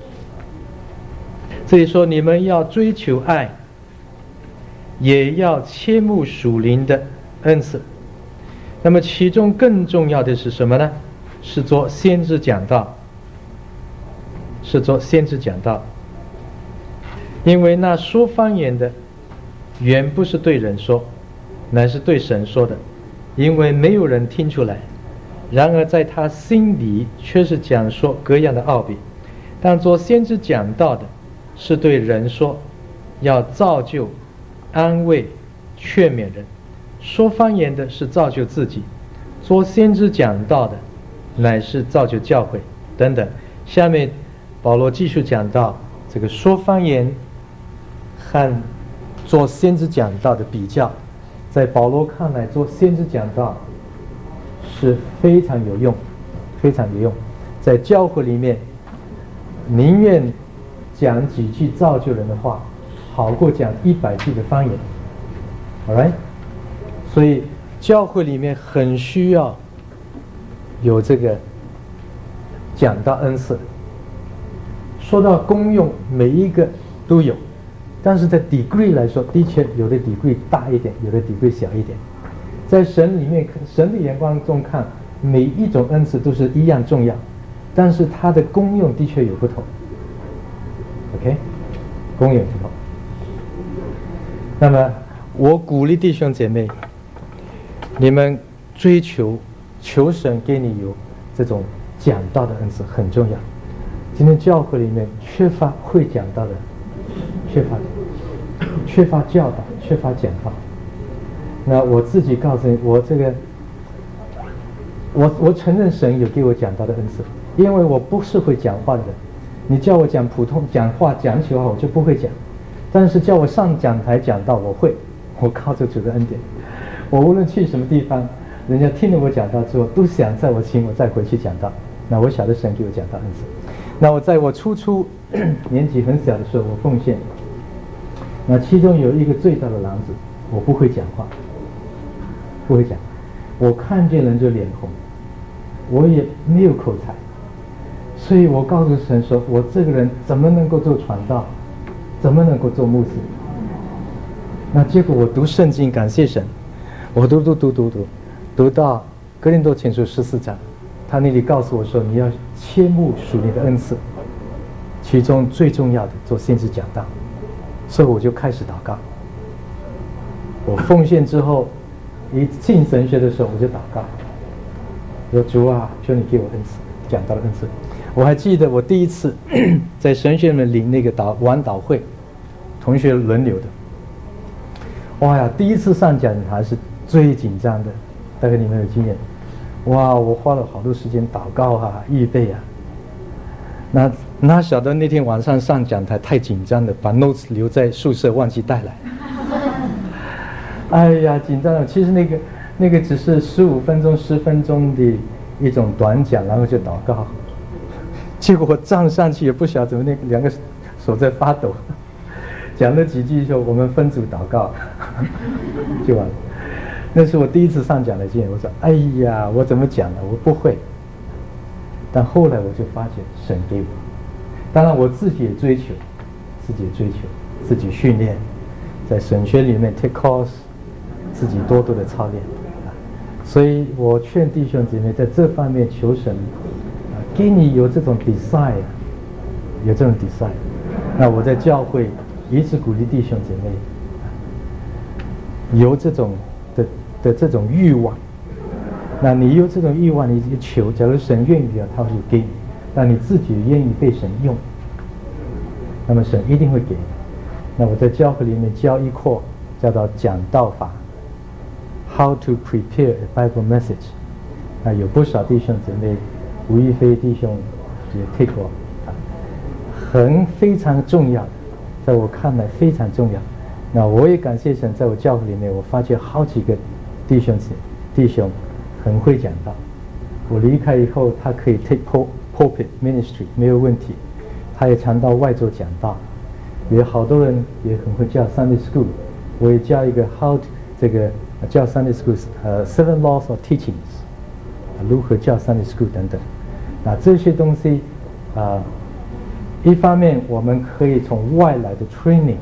这里说，你们要追求爱，也要切慕属灵的恩赐。那么其中更重要的是什么呢？是做先知讲道，是做先知讲道。因为那说方言的原不是对人说，乃是对神说的，因为没有人听出来，然而在他心里却是讲说各样的奥秘。但做先知讲道的是对人说，要造就、安慰、劝勉人；说方言的是造就自己；做先知讲道的乃是造就教会等等。下面保罗继续讲到这个说方言和做先知讲道的比较。在保罗看来，做先知讲道是非常有用，非常有用。在教会里面，宁愿讲几句造就人的话，好过讲100句的方言。Alright， 所以教会里面很需要有这个讲道恩赐。说到功用，每一个都有。但是在 degree 来说，的确有的 degree 大一点，有的 degree 小一点。在神里面，神的眼光中看，每一种恩赐都是一样重要，但是它的功用的确有不同。OK， 功用不同。那么我鼓励弟兄姐妹，你们追求求神给你有这种讲道的恩赐很重要。今天教会里面缺乏会讲道的人，缺乏教导，缺乏讲道。那我自己告诉你，我承认神有给我讲道的恩赐，因为我不是会讲话的人。你叫我讲普通讲话讲起话，我就不会讲。但是叫我上讲台讲道，我会，我靠着主的恩典。我无论去什么地方，人家听了我讲道之后，都想在我请我再回去讲道。那我晓得神给我讲道恩赐。那我在我初年纪很小的时候，我奉献。那其中有一个最大的狼子，我不会讲话，不会讲，我看见人就脸红，我也没有口才，所以我告诉神说，我这个人怎么能够做传道，怎么能够做牧师？那结果我读圣经，感谢神，我读到哥林多前书14章，他那里告诉我说，你要切慕属灵的恩赐，其中最重要的做先知讲道。所以我就开始祷告。我奉献之后，一进神学的时候，我就祷告，说主啊，求你给我恩赐，讲道的恩赐。我还记得我第一次在神学里面领那个晚祷会，同学轮流的。哇呀，第一次上讲台是最紧张的，大概你们有经验。哇，我花了好多时间祷告啊，预备啊。哪晓得那天晚上上讲台太紧张了，把 notes 留在宿舍忘记带来。哎呀，紧张了。其实那个只是15分钟、10分钟的一种短讲，然后就祷告。结果我站上去也不晓得怎么那两个手在发抖。讲了几句以后，我们分组祷告，就完了。那是我第一次上讲的经验。我说：“哎呀，我怎么讲呢？我不会。”但后来我就发现神给我，当然我自己也追求，自己训练，在神学里面 take course， 自己多多的操练。所以我劝弟兄姐妹在这方面求神，给你有这种 desire， 有这种 desire。那我在教会一直鼓励弟兄姐妹有这种的这种欲望。那你有这种欲望，你就求，假如神愿意的，他会给你；但你自己愿意被神用，那么神一定会给你。那我在教会里面教一课，叫做讲道法 ，How to prepare a Bible message。那有不少弟兄姊妹，吴一飞弟兄也 take 过，非常重要的，在我看来非常重要。那我也感谢神，在我教会里面，我发觉好几个弟兄很会讲道。我离开以后，他可以 take pulpit ministry 没有问题，他也常到外州讲道。有好多人也很会教 Sunday School， 我也教一个 教 Sunday School Seven Laws of Teachings， 如何教 Sunday School 等等。那这些东西一方面我们可以从外来的 training，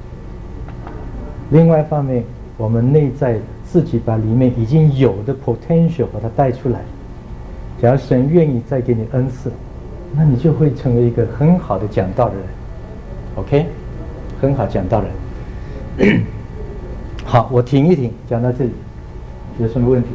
另外一方面我们内在自己把里面已经有的 potential 把它带出来。假如神愿意再给你恩赐，那你就会成为一个很好的讲道的人。OK， 很好讲道人。好，我停一停，讲到这里，有什么问题？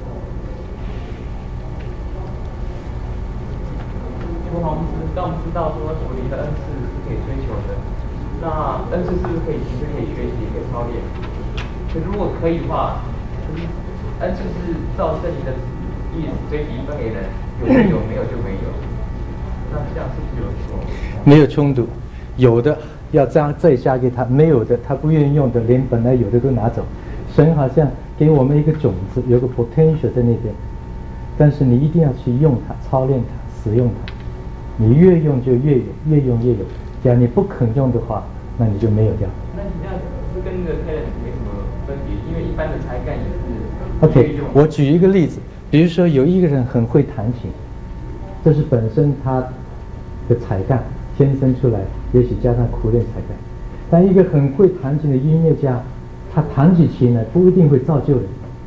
当我们知道说属灵的恩赐是可以追求的，那恩赐是不是可以其实可以学习，可以操练？可如果可以的话，恩赐是照圣灵的意思追求分给人，有就有，没有就没有。那这样是不是有错？ 没有冲突，有的要再加给他，没有的他不愿意用的，连本来有的都拿走。神好像给我们一个种子，有个 potential 在那边，但是你一定要去用它，操练它，使用它。你越用就越有，越用越有。假如你不肯用的话，那你就没有掉。 那你这样是跟那个 talent 没什么分别，因为一般的才干也是。 OK， 我举一个例子，比如说有一个人很会弹琴，这是本身他的才干，天生出来，也许加上苦练才干。但一个很会弹琴的音乐家，他弹起琴来不一定会造就人，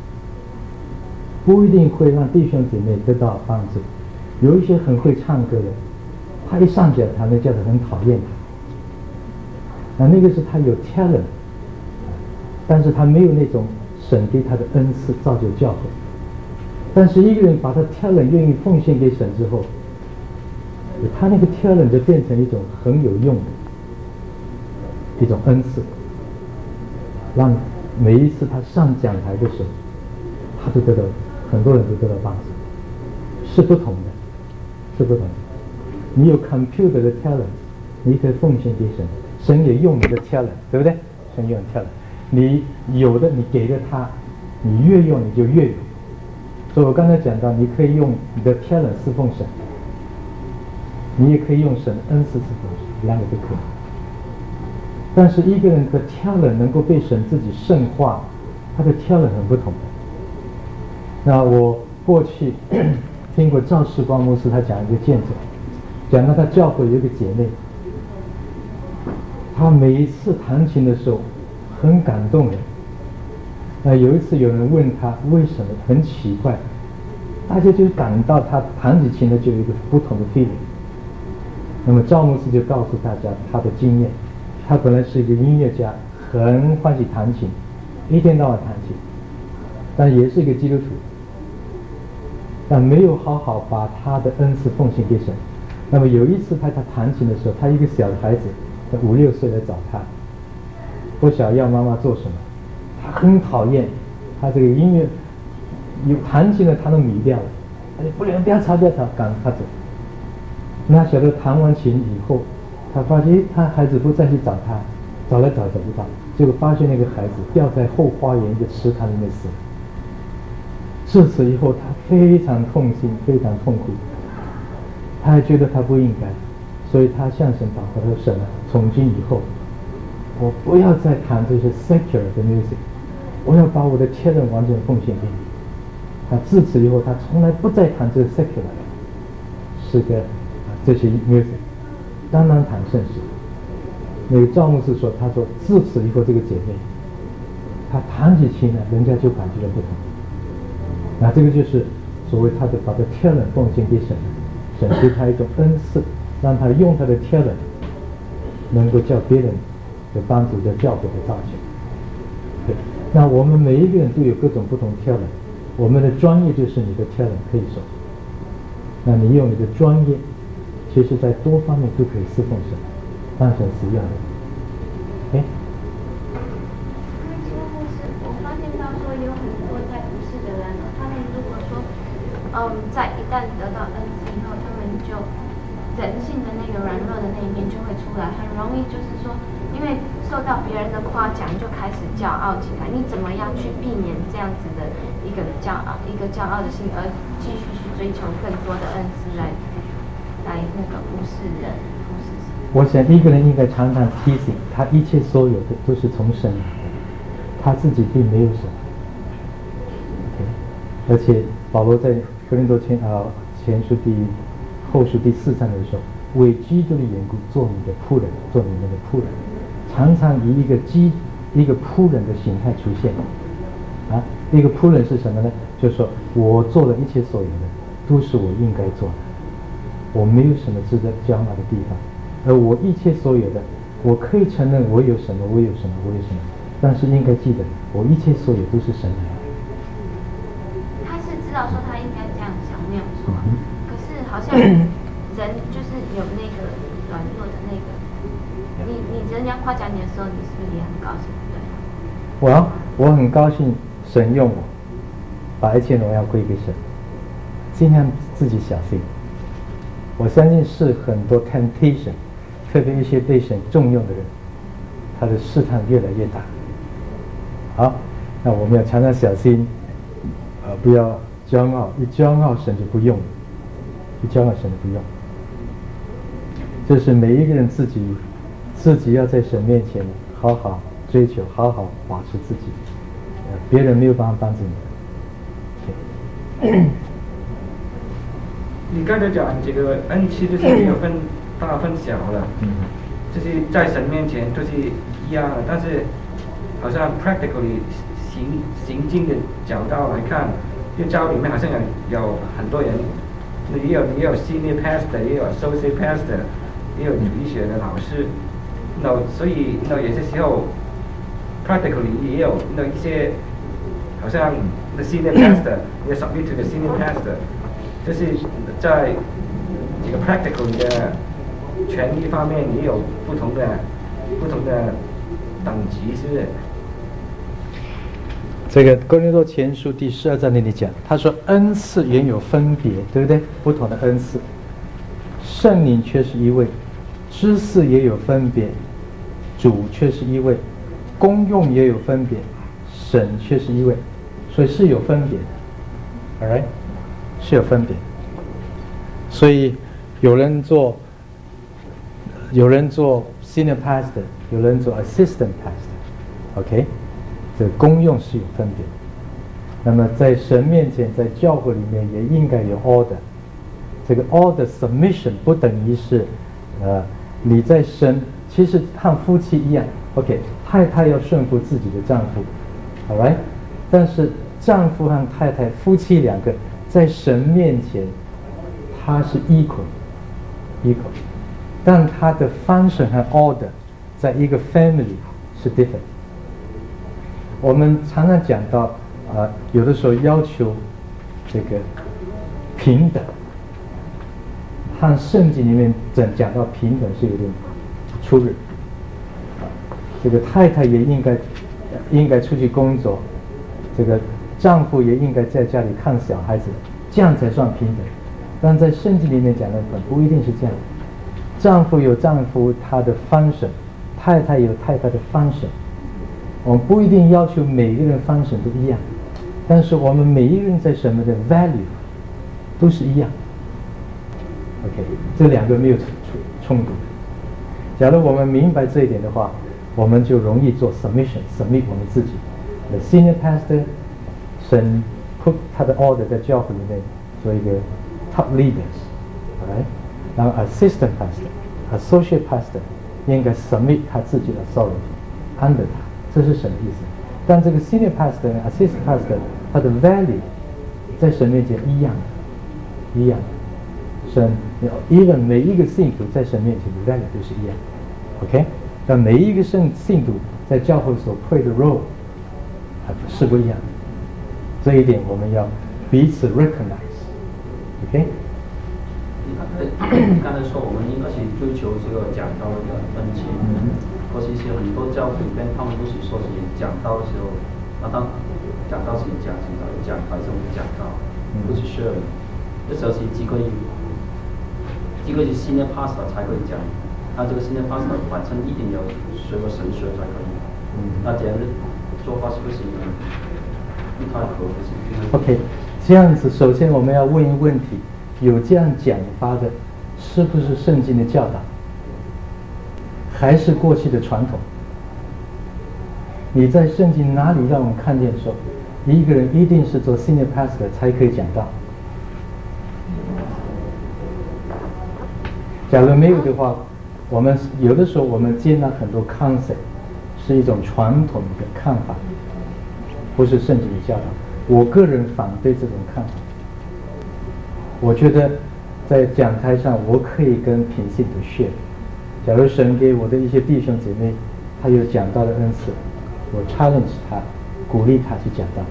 不一定会让弟兄姐妹得到帮助。有一些很会唱歌的，他一上讲台，人家很讨厌他。那个是他有 talent， 但是他没有那种神给他的恩赐造就教会。但是一个人把他 talent 愿意奉献给神之后，他那个 talent 就变成一种很有用的一种恩赐，让每一次他上讲台的时候，他都得到，很多人都得到帮助，是不同的，是不同的。你有 computer 的 talent， 你可以奉献给神，神也用你的 talent， 对不对？神用 talent， 你有的你给了他，你越用你就越有。所以我刚才讲到，你可以用你的 talent 侍奉神，你也可以用神恩赐侍奉神，两个都可以。但是一个人的 talent 能够被神自己圣化，他的 talent 很不同的。那我过去听过赵世光牧师他讲一个见证，讲到他教会有一个姐妹，她每一次弹琴的时候很感动人。有一次有人问他为什么，很奇怪，大家就感到他弹起琴来就有一个不同的 feeling。那么赵牧师就告诉大家他的经验，他本来是一个音乐家，很欢喜弹琴，一天到晚弹琴，但也是一个基督徒，但没有好好把他的恩赐奉献给神。那么有一次他弹琴的时候，他一个小孩子5、6岁来找他，不晓得要妈妈做什么，他很讨厌他这个音乐，有弹琴的他都迷掉了，他就不要吵，赶他走。那小的弹完琴以后，他发现他孩子不再去找他，找来找不到，结果发现那个孩子掉在后花园一个池塘里面死了。 自此以后，他非常痛心，非常痛苦，他还觉得他不应该，所以他向神祷告说：“神啊，从今以后，我不要再弹这些 secular 的 music， 我要把我的天人完全奉献给你。”他自此以后，他从来不再弹这个 secular 是个这些 music， 单单弹圣诗。那个赵牧师说：“他说自此以后，这个姐妹，她弹起琴来，人家就感觉到不同。那这个就是所谓他的把他天人奉献给神，神给他一种恩赐，让他用他的天人，能够叫别人的帮助，叫教会的造就。对，那我们每一个人都有各种不同天人，我们的专业就是你的天人，可以说，那你用你的专业，其实在多方面都可以侍奉神，让神使用的。哎。 在一旦得到恩赐以后，他们就人性的那个软弱的那一面就会出来，很容易就是说，因为受到别人的夸奖，就开始骄傲起来。你怎么样去避免这样子的一个骄傲的心，而继续去追求更多的恩赐来那个服侍人、服侍神？ 我想一个人应该常常提醒他，一切所有的都是从神来的，他自己并没有什么。而且保罗在哥林多前书后书第4章的时候，为基督的缘故做你的仆人，做你们的仆人，常常以一个仆人的形态出现。一个仆人是什么呢？就是说我做的一切所有的都是我应该做的，我没有什么值得骄傲的地方，而我一切所有的，我可以承认我有什么，但是应该记得，我一切所有都是神来的。 知道说他应该这样想没有错，可是好像人就是有那个软弱的那个，你人家夸奖你的时候，你是不是也很高兴？对。 我很高兴神用我，把一切荣耀归给神，尽量自己小心。我相信是很多 temptation， 特别一些被神重用的人，他的试探越来越大。好，那我们要常常小心，不要骄傲，一骄傲神就不用，这是每一个人自己要在神面前好好追求，好好保持自己，别人没有办法帮助你。 你刚才讲这个恩赐就是没有分大分小了，就是在神面前都是一样的，但是好像 practically 行进的角度来看，就教里面好像有很多人，也有 senior pastor， 也有 associate pastor， 也有主日学的老师，所以有些时候 practically 也有一些好像 the senior pastor 也 submit to the senior pastor， 就是在这个 practically 的权利方面也有不同的等级，是不是？ 这个哥林多前书第12章那里讲，他说恩赐原有分别，对不对？不同的恩赐，圣灵却是一位，知识也有分别，主却是一位，功用也有分别，神却是一位，所以是有分别的 ，alright， 是有分别。所以有人做 senior pastor， 有人做 assistant pastor，OK， 这个功用是有分别。那么在神面前，在教会里面也应该有 order。这个 order submission 不等于是你在神，其实和夫妻一样 ，OK， 太太要顺服自己的丈夫 ，alright， 但是丈夫和太太夫妻两个在神面前，他是 equal， 但他的 function 和 order 在一个 family 是 different。我们常常讲到有的时候要求这个平等，和圣经里面讲到平等是有点出入。这个太太也应该出去工作，这个丈夫也应该在家里看小孩子，这样才算平等。但在圣经里面讲的不一定是这样，丈夫有丈夫他的 function， 太太有太太的 function， 我们不一定要求每个人 function 都一样， 但是我们每一个人在什么的 value 都是一样。OK， 这两个没有冲突。假如我们明白这一点的话，我们就容易做 submit 我们自己。The senior pastor 神 put 他的 order 在教会里面做一个 top leaders，alright， 然后 assistant pastor、associate pastor 应该 submit 他自己的 authority under 他，这是什么意思？但这个 senior pastor 和 assistant pastor 他的 value 在神面前一样的。神 even 每一个信徒在神面前的 value 都是一样 ，OK？ 但每一个信徒在教会所 play 的 role 是不一样的，这一点我们要彼此 recognize，OK？ 刚才说我们应该去追求这个讲道的恩赐，可是很多教会里面他们不是说是讲道的时候，那当讲道是讲台上讲道，不是说这时候是几个是 senior pastor 才可以讲，那这个 senior pastor 本身一定要学过神学才可以，那这样的做法是不是不太合适 ？OK， 这样子，首先我们要问一个问题：有这样讲法的，是不是圣经的教导，还是过去的传统？你在圣经哪里让我们看见说，一个人一定是做 senior pastor 才可以讲道？假如没有的话，我们有的时候我们接纳很多 concept 是一种传统的看法，不是圣经的教导。我个人反对这种看法。我觉得在讲台上我可以跟平信徒 share。假如神给我的一些弟兄姐妹他有讲道的恩赐，我 challenge 他，鼓励他去讲道。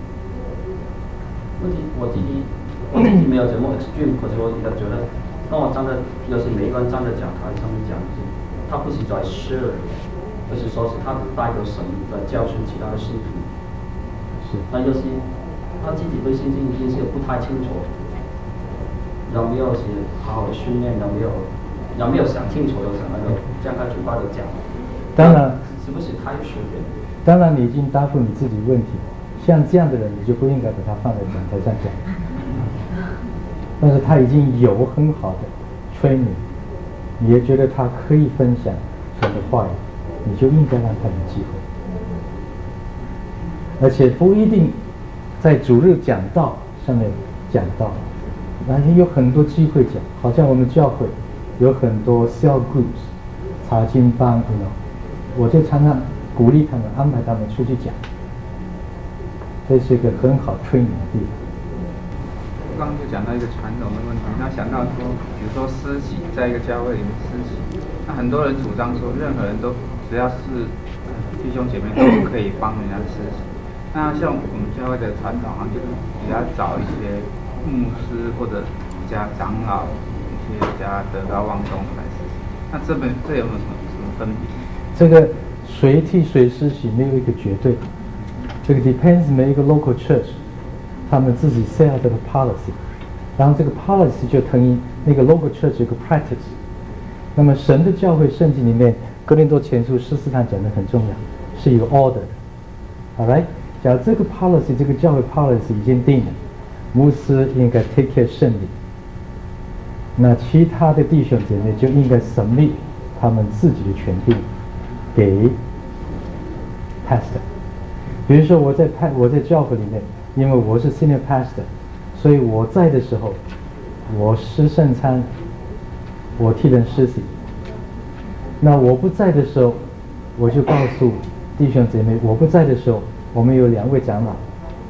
我自己没有这么 extreme， 可是我觉得。当我站在，要是每一个人站在讲台上面讲，他不是在 share， 而是说是他代表神在教训其他的信徒。是。那要是他自己对信心已经是不太清楚，有没有是好好的训练，有没有想清楚就想那个张开嘴巴就讲。 当然。 是不是太随便？ 当然，你已经答复你自己问题。像这样的人，你就不应该把他放在讲台上讲。但是他已经有很好的 training， 你也觉得他可以分享神的话语，你就应该让他有机会。而且不一定在主日讲道上面讲道，那也有很多机会讲。好像我们教会有很多 cell groups 查经班，我就常常鼓励他们，安排他们出去讲，这是一个很好 training 的地方。 刚刚就讲到一个传统的问题，那想到说，比如说施洗，在一个教会里面施洗，那很多人主张说，任何人都只要是弟兄姐妹都可以帮人家施洗。那像我们教会的传统好像就是比较找一些牧师或者比较长老，一些比较德高望重来施洗。那这有没有什么分别？ 这个谁替谁施洗没有一个绝对，这个 depends 每一个 local church。他们自己 set up 的 policy， 然后这个 policy 就等于那个 local church 有个 practice。那么神的教会圣经里面，哥林多前书14章讲的很重要，是有 order 的。All right， 假如这个 policy 这个教会 policy 已经定了，牧师应该 take care 圣礼，那其他的弟兄姐妹就应该 submit 他们自己的权柄给 pastor。比如说我在教会里面。因为我是 senior pastor， 所以我在的时候，我施圣餐，我替人施洗。那我不在的时候，我就告诉弟兄姐妹，我不在的时候，我们有2位长老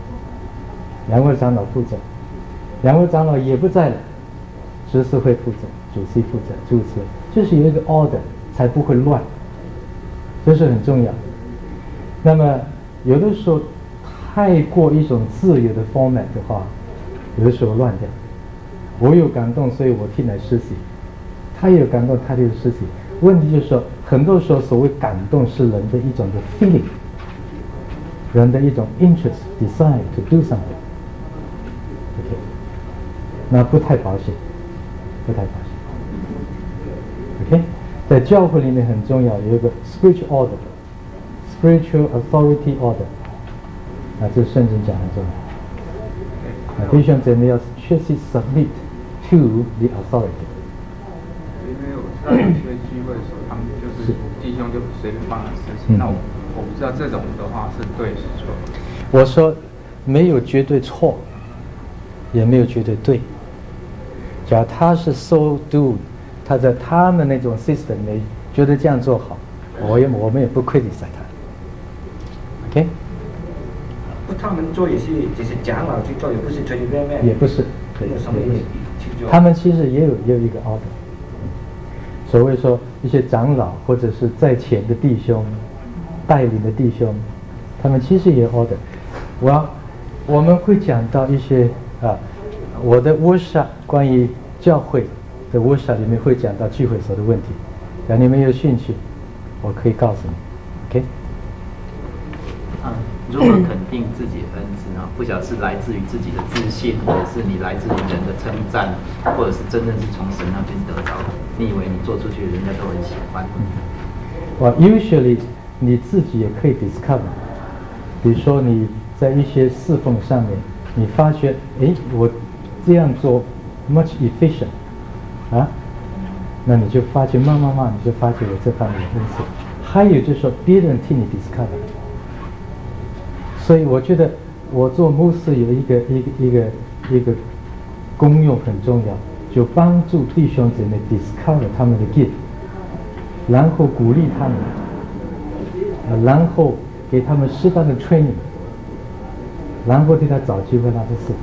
负责，2位长老也不在了，执事会负责，主席负责，主持，就是有一个 order， 才不会乱，这是很重要。那么有的时候。太过一种自由的 format 的话，有的时候乱掉。我有感动，所以我替来施洗；他也有感动，他就施洗。问题就是说，很多时候所谓感动是人的一种的 feeling， 人的一种 interest desire to do something。OK， 那不太保险。OK， 在教会里面很重要，有一个 spiritual order，spiritual authority order。这圣经讲很重要。 弟兄姐妹要确实 submit to the authority。 因为我知道有些聚会的时候，他们就是弟兄就随便帮人事情，那我不知道这种的话是对是错。 我说没有绝对错，也没有绝对对。只要他是 so do， 他在他们那种 system 里觉得这样做好，我们也不 criticize 他。OK？ 他们做也是只是长老去做，也不是随随便便。 也不是， 对，什么意思？ 他们其实也有一个 order。所谓说一些长老或者是在前的弟兄、带领的弟兄，他们其实也有 order。我们会讲到一些我的 workshop 关于教会的 workshop 里面会讲到聚会所的问题。假如你们有兴趣，我可以告诉你。OK？ 如何肯定自己的恩赐呢？不晓得是来自于自己的自信，或者是你来自于人的称赞，或者是真正是从神那边得着的。你以为你做出去，人家都很喜欢。 usually 你自己也可以 discover。比如说你在一些侍奉上面，你发觉，我这样做 much efficient， 那你就发觉慢慢你就发觉有这方面的恩赐。还有就是说，别人替你 discover。所以我觉得我做牧师有一个功用很重要，就帮助弟兄姐妹 discover 他们的 gift， 然后鼓励他们，然后给他们适当的 training， 然后对他找机会让他释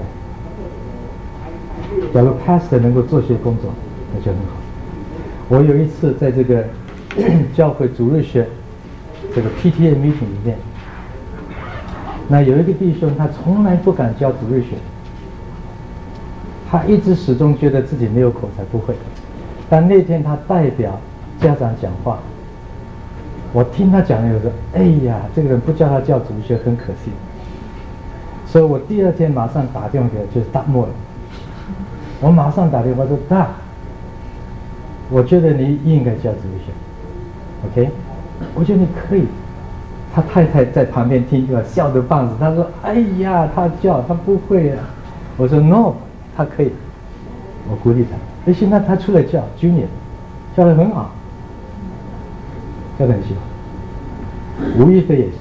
放。假如 pastor 能够做些工作，那就很好。我有一次在这个教会主日学这个 PTA meeting 里面。那有一个弟兄，他从来不敢教主日学，他一直始终觉得自己没有口才，不会。但那天他代表家长讲话，我听他讲了，有说：“哎呀，这个人不叫他教主日学很可惜。”所以我第二天马上打电话给就是大莫尔，我马上打电话说：“大，我觉得你应该教主日学 ，OK？ 我觉得你可以。”他太太在旁边听，笑得棒子。他说：“哎呀，他教他不会啊。”我说 ：“No， 他可以。”我鼓励他。现在他出来教 Junior， 教得很好，教得很喜欢。吴亦飞也是，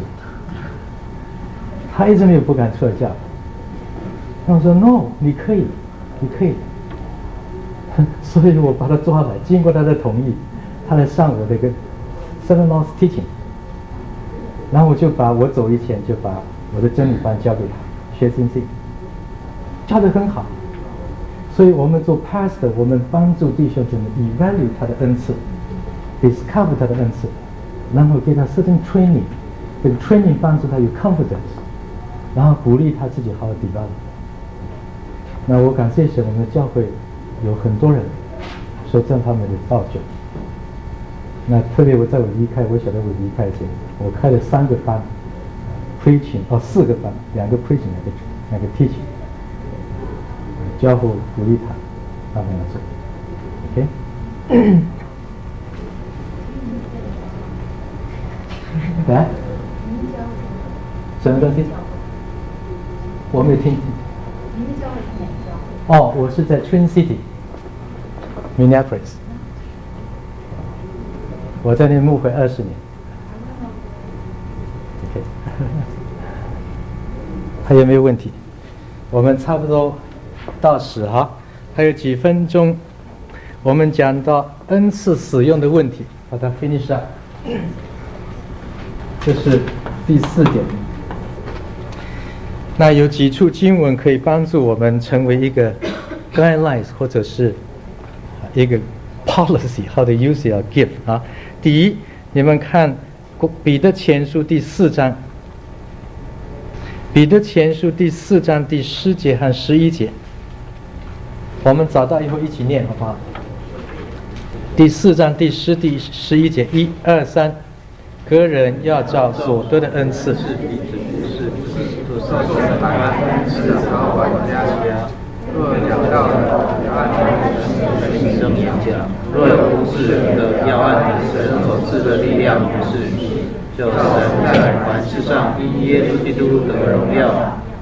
他一直没有不敢出来教。那我说 ：“No， 你可以，你可以。”所以我把他抓来，经过他的同意，他来上我的一个 Seven Laws Teaching。然后我走以前就把我的真理班交给他学信息，教得很好。所以我们做 pastor， 我们帮助弟兄姊妹 evaluate 他的恩赐 ，discover 他的恩赐，然后给他 certain training， 这个 training 帮助他有 confidence， 然后鼓励他自己好好 develop。那我感谢神，我们的教会有很多人受这方面的造就。那特别我晓得我离开前，我开了3个班 ，preaching 4个班，2个 preaching， 2个 teaching， 教会鼓励他们来做 ，OK？ 来，什么东西？我没有听。我是在 Twin City，Minneapolis。我在那牧会20年。OK， 还有没有问题？我们差不多到10哈，还有几分钟，我们讲到恩赐使用的问题，把它 finish up。这是第4点。那有几处经文可以帮助我们成为一个 guidelines 或者是一个 policy how to use your gift 啊。第一，你们看彼得前书第4章，彼得前书第4章第10节和11节，我们找到以后一起念好不好？第4章第10、第11节，1、2、3，个人要照所得的恩赐。 生言讲，若有不是人的，要按神所赐的力量服事，就神在凡事上因耶稣基督得荣耀。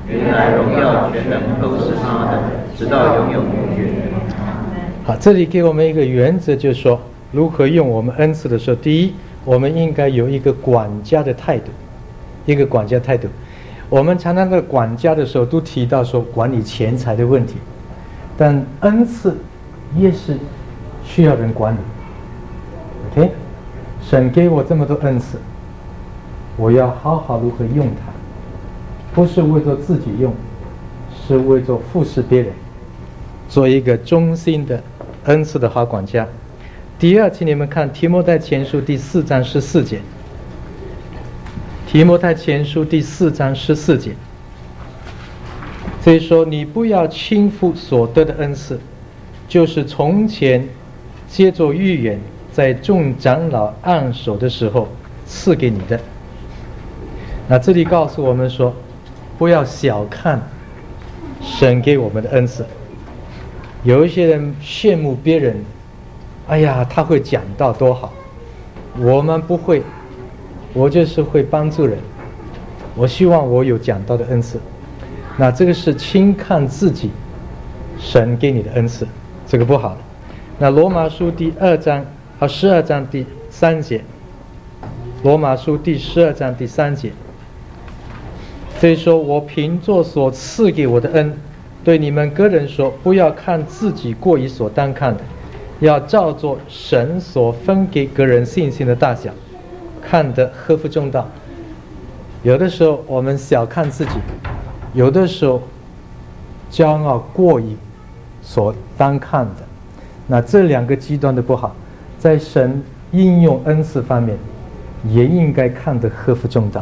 原来荣耀全能都是他的，直到永永远远。 好，这里给我们一个原则，就是说如何用我们恩赐的时候，第一，我们应该有一个管家的态度，一个管家态度。我们常常在管家的时候都提到说管理钱财的问题，但恩赐也是需要人管理。OK， 神给我这么多恩赐，我要好好如何用它，不是为着自己用，是为着服侍别人，做一个忠心的恩赐的好管家。第二，请你们看提摩太前书第4章14节。提摩太前书第4章14节，所以说你不要轻忽所得的恩赐，就是从前借着预言在众长老按手的时候赐给你的。那这里告诉我们说，不要小看神给我们的恩赐。有一些人羡慕别人，哎呀，他会讲道多好，我们不会，我就是会帮助人，我希望我有讲道的恩赐。那这个是轻看自己神给你的恩赐，这个不好的。那罗马书第12章第3节，罗马书第12章第3节，所以说我凭着所赐给我的恩，对你们个人说，不要看自己过于所当看的，要照着神所分给个人信心的大小，看得合乎中道。有的时候我们小看自己，有的时候骄傲过于所当看的，那这两个极端的不好。在神应用恩赐方面也应该看得合乎中道。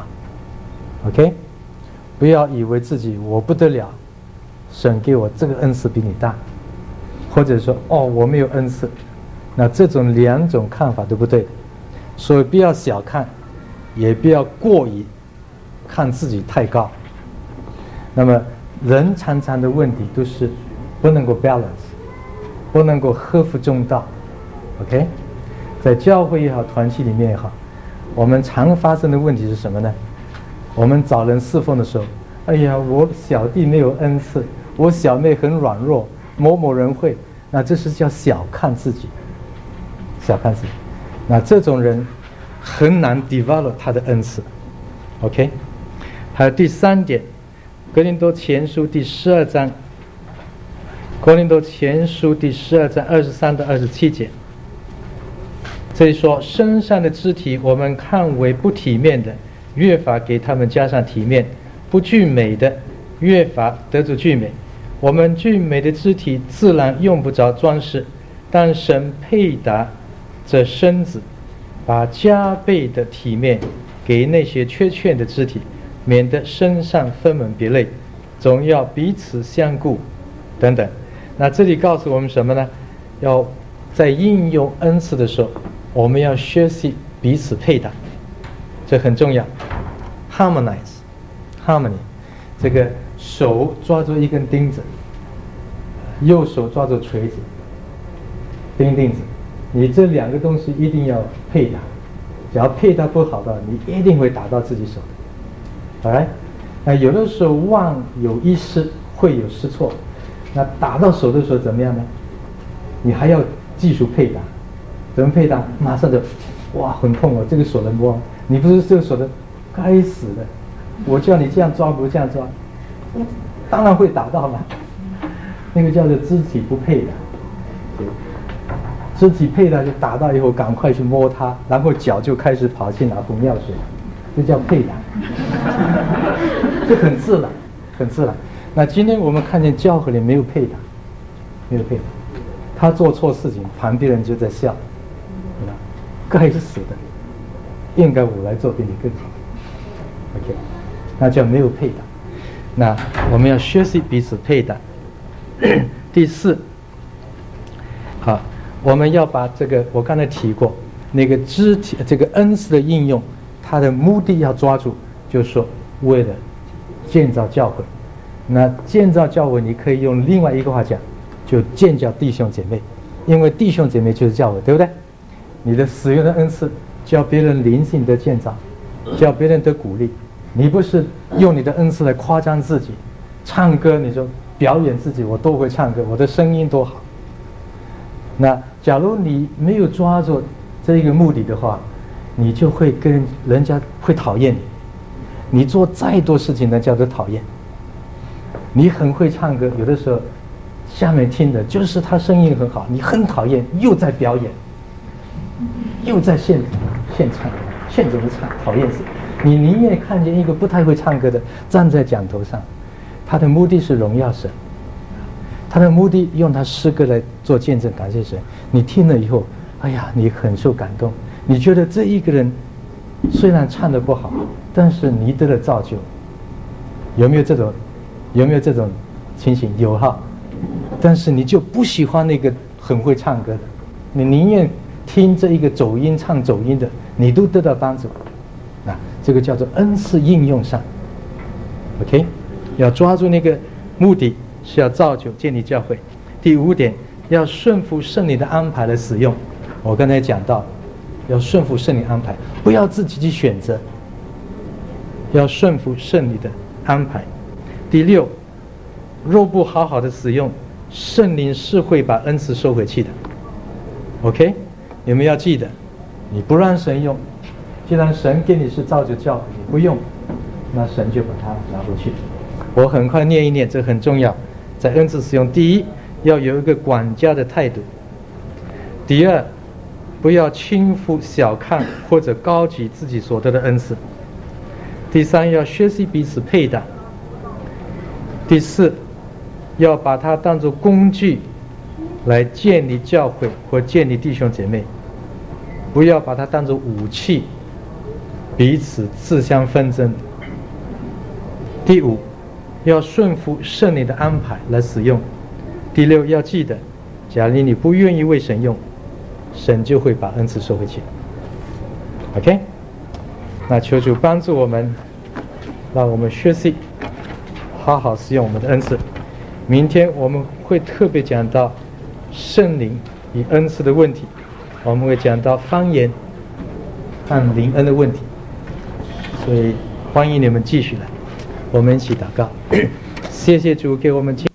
OK， 不要以为自己我不得了，神给我这个恩赐比你大，或者说哦我没有恩赐，那这种两种看法都不对的。所以不要小看，也不要过于看自己太高。那么人常常的问题都是不能够 balance， 不能够合乎中道。 OK， 在教会也好，团体里面也好，我们常发生的问题是什么呢？我们找人侍奉的时候，哎呀，我小弟没有恩赐，我小妹很软弱，某某人会，那这是叫小看自己，小看自己。那这种人很难 develop 他的恩赐。OK， 还有第三点，哥林多前书第12章，哥林多前书第12章23到27节。所以说，身上的肢体我们看为不体面的，越发给他们加上体面；不具美的，越发得着具美。我们具美的肢体自然用不着装饰，但神配搭这身子，把加倍的体面给那些缺欠的肢体，免得身上分门别类，总要彼此相顾等等。那这里告诉我们什么呢？要在应用恩赐的时候，我们要学习彼此配搭，这很重要。harmony， 这个手抓住一根钉子，右手抓住锤子，钉子，你这两个东西一定要配搭。只要配搭不好的，你一定会打到自己手的。来，那有的时候万有一失，会有失错。那打到手的时候怎么样呢？你还要技术配搭。怎么配搭？马上就，哇，很痛哦！这个手能摸，你不是这个手的，该死的！我叫你这样抓，不这样抓，当然会打到嘛。那个叫做肢体不配搭，肢体配搭就打到以后，赶快去摸它，然后脚就开始跑去拿红药水，这叫配搭。这很自然，很自然。那今天我们看见教会里没有配搭，没有配搭，他做错事情，旁边人就在笑。该死的，应该我来做比你更好。OK， 那叫没有配搭。那我们要学习彼此配搭。第四，好，我们要把这个我刚才提过那个肢体这个恩赐的应用，它的目的要抓住，就是说为了建造教会。那建造教会，你可以用另外一个话讲，就建造弟兄姐妹，因为弟兄姐妹就是教会，对不对？你的使用的恩赐，叫别人灵性的建造，叫别人的鼓励。你不是用你的恩赐来夸张自己， 唱歌你就表演自己，我多会唱歌，我的声音多好。那假如你没有抓住这一个目的的话，你就会跟人家会讨厌你。你做再多事情，人家都讨厌。你很会唱歌，有的时候下面听的就是他声音很好，你很讨厌，又在表演，又在现场现怎么唱，讨厌死。你宁愿看见一个不太会唱歌的站在讲头上，他的目的是荣耀神，他的目的用他诗歌来做见证，感谢神。你听了以后，哎呀，你很受感动，你觉得这一个人虽然唱得不好，但是你得了造就。有没有这种情形？有哈。但是你就不喜欢那个很会唱歌的，你宁愿听这一个走音唱走音的，你都得到帮助。那这个叫做恩赐应用上 ，OK， 要抓住那个目的是要造就建立教会。第5点，要顺服圣灵的安排来使用。我刚才讲到，要顺服圣灵安排，不要自己去选择，要顺服圣灵的安排。第6，若不好好的使用，圣灵是会把恩赐收回去的。OK， 你们要记得，你不让神用，既然神给你是造就教会，你不用，那神就把它拿回去。我很快念一念，这很重要。在恩赐使用，第1，要有一个管家的态度；第2，不要轻忽小看或者高举自己所得的恩赐；第3，要学习彼此配搭；第4，要把它当作工具来建立教会或建立弟兄姐妹，不要把它当作武器彼此自相纷争。第5，要顺服圣灵的安排来使用。第6，要记得，假如你不愿意为神用，神就会把恩赐收回去。 OK， 那求主帮助我们，让我们学习好好使用我们的恩赐。明天我们会特别讲到圣灵与恩赐的问题，我们会讲到方言和灵恩的问题，所以欢迎你们继续来，我们一起祷告。谢谢主给我们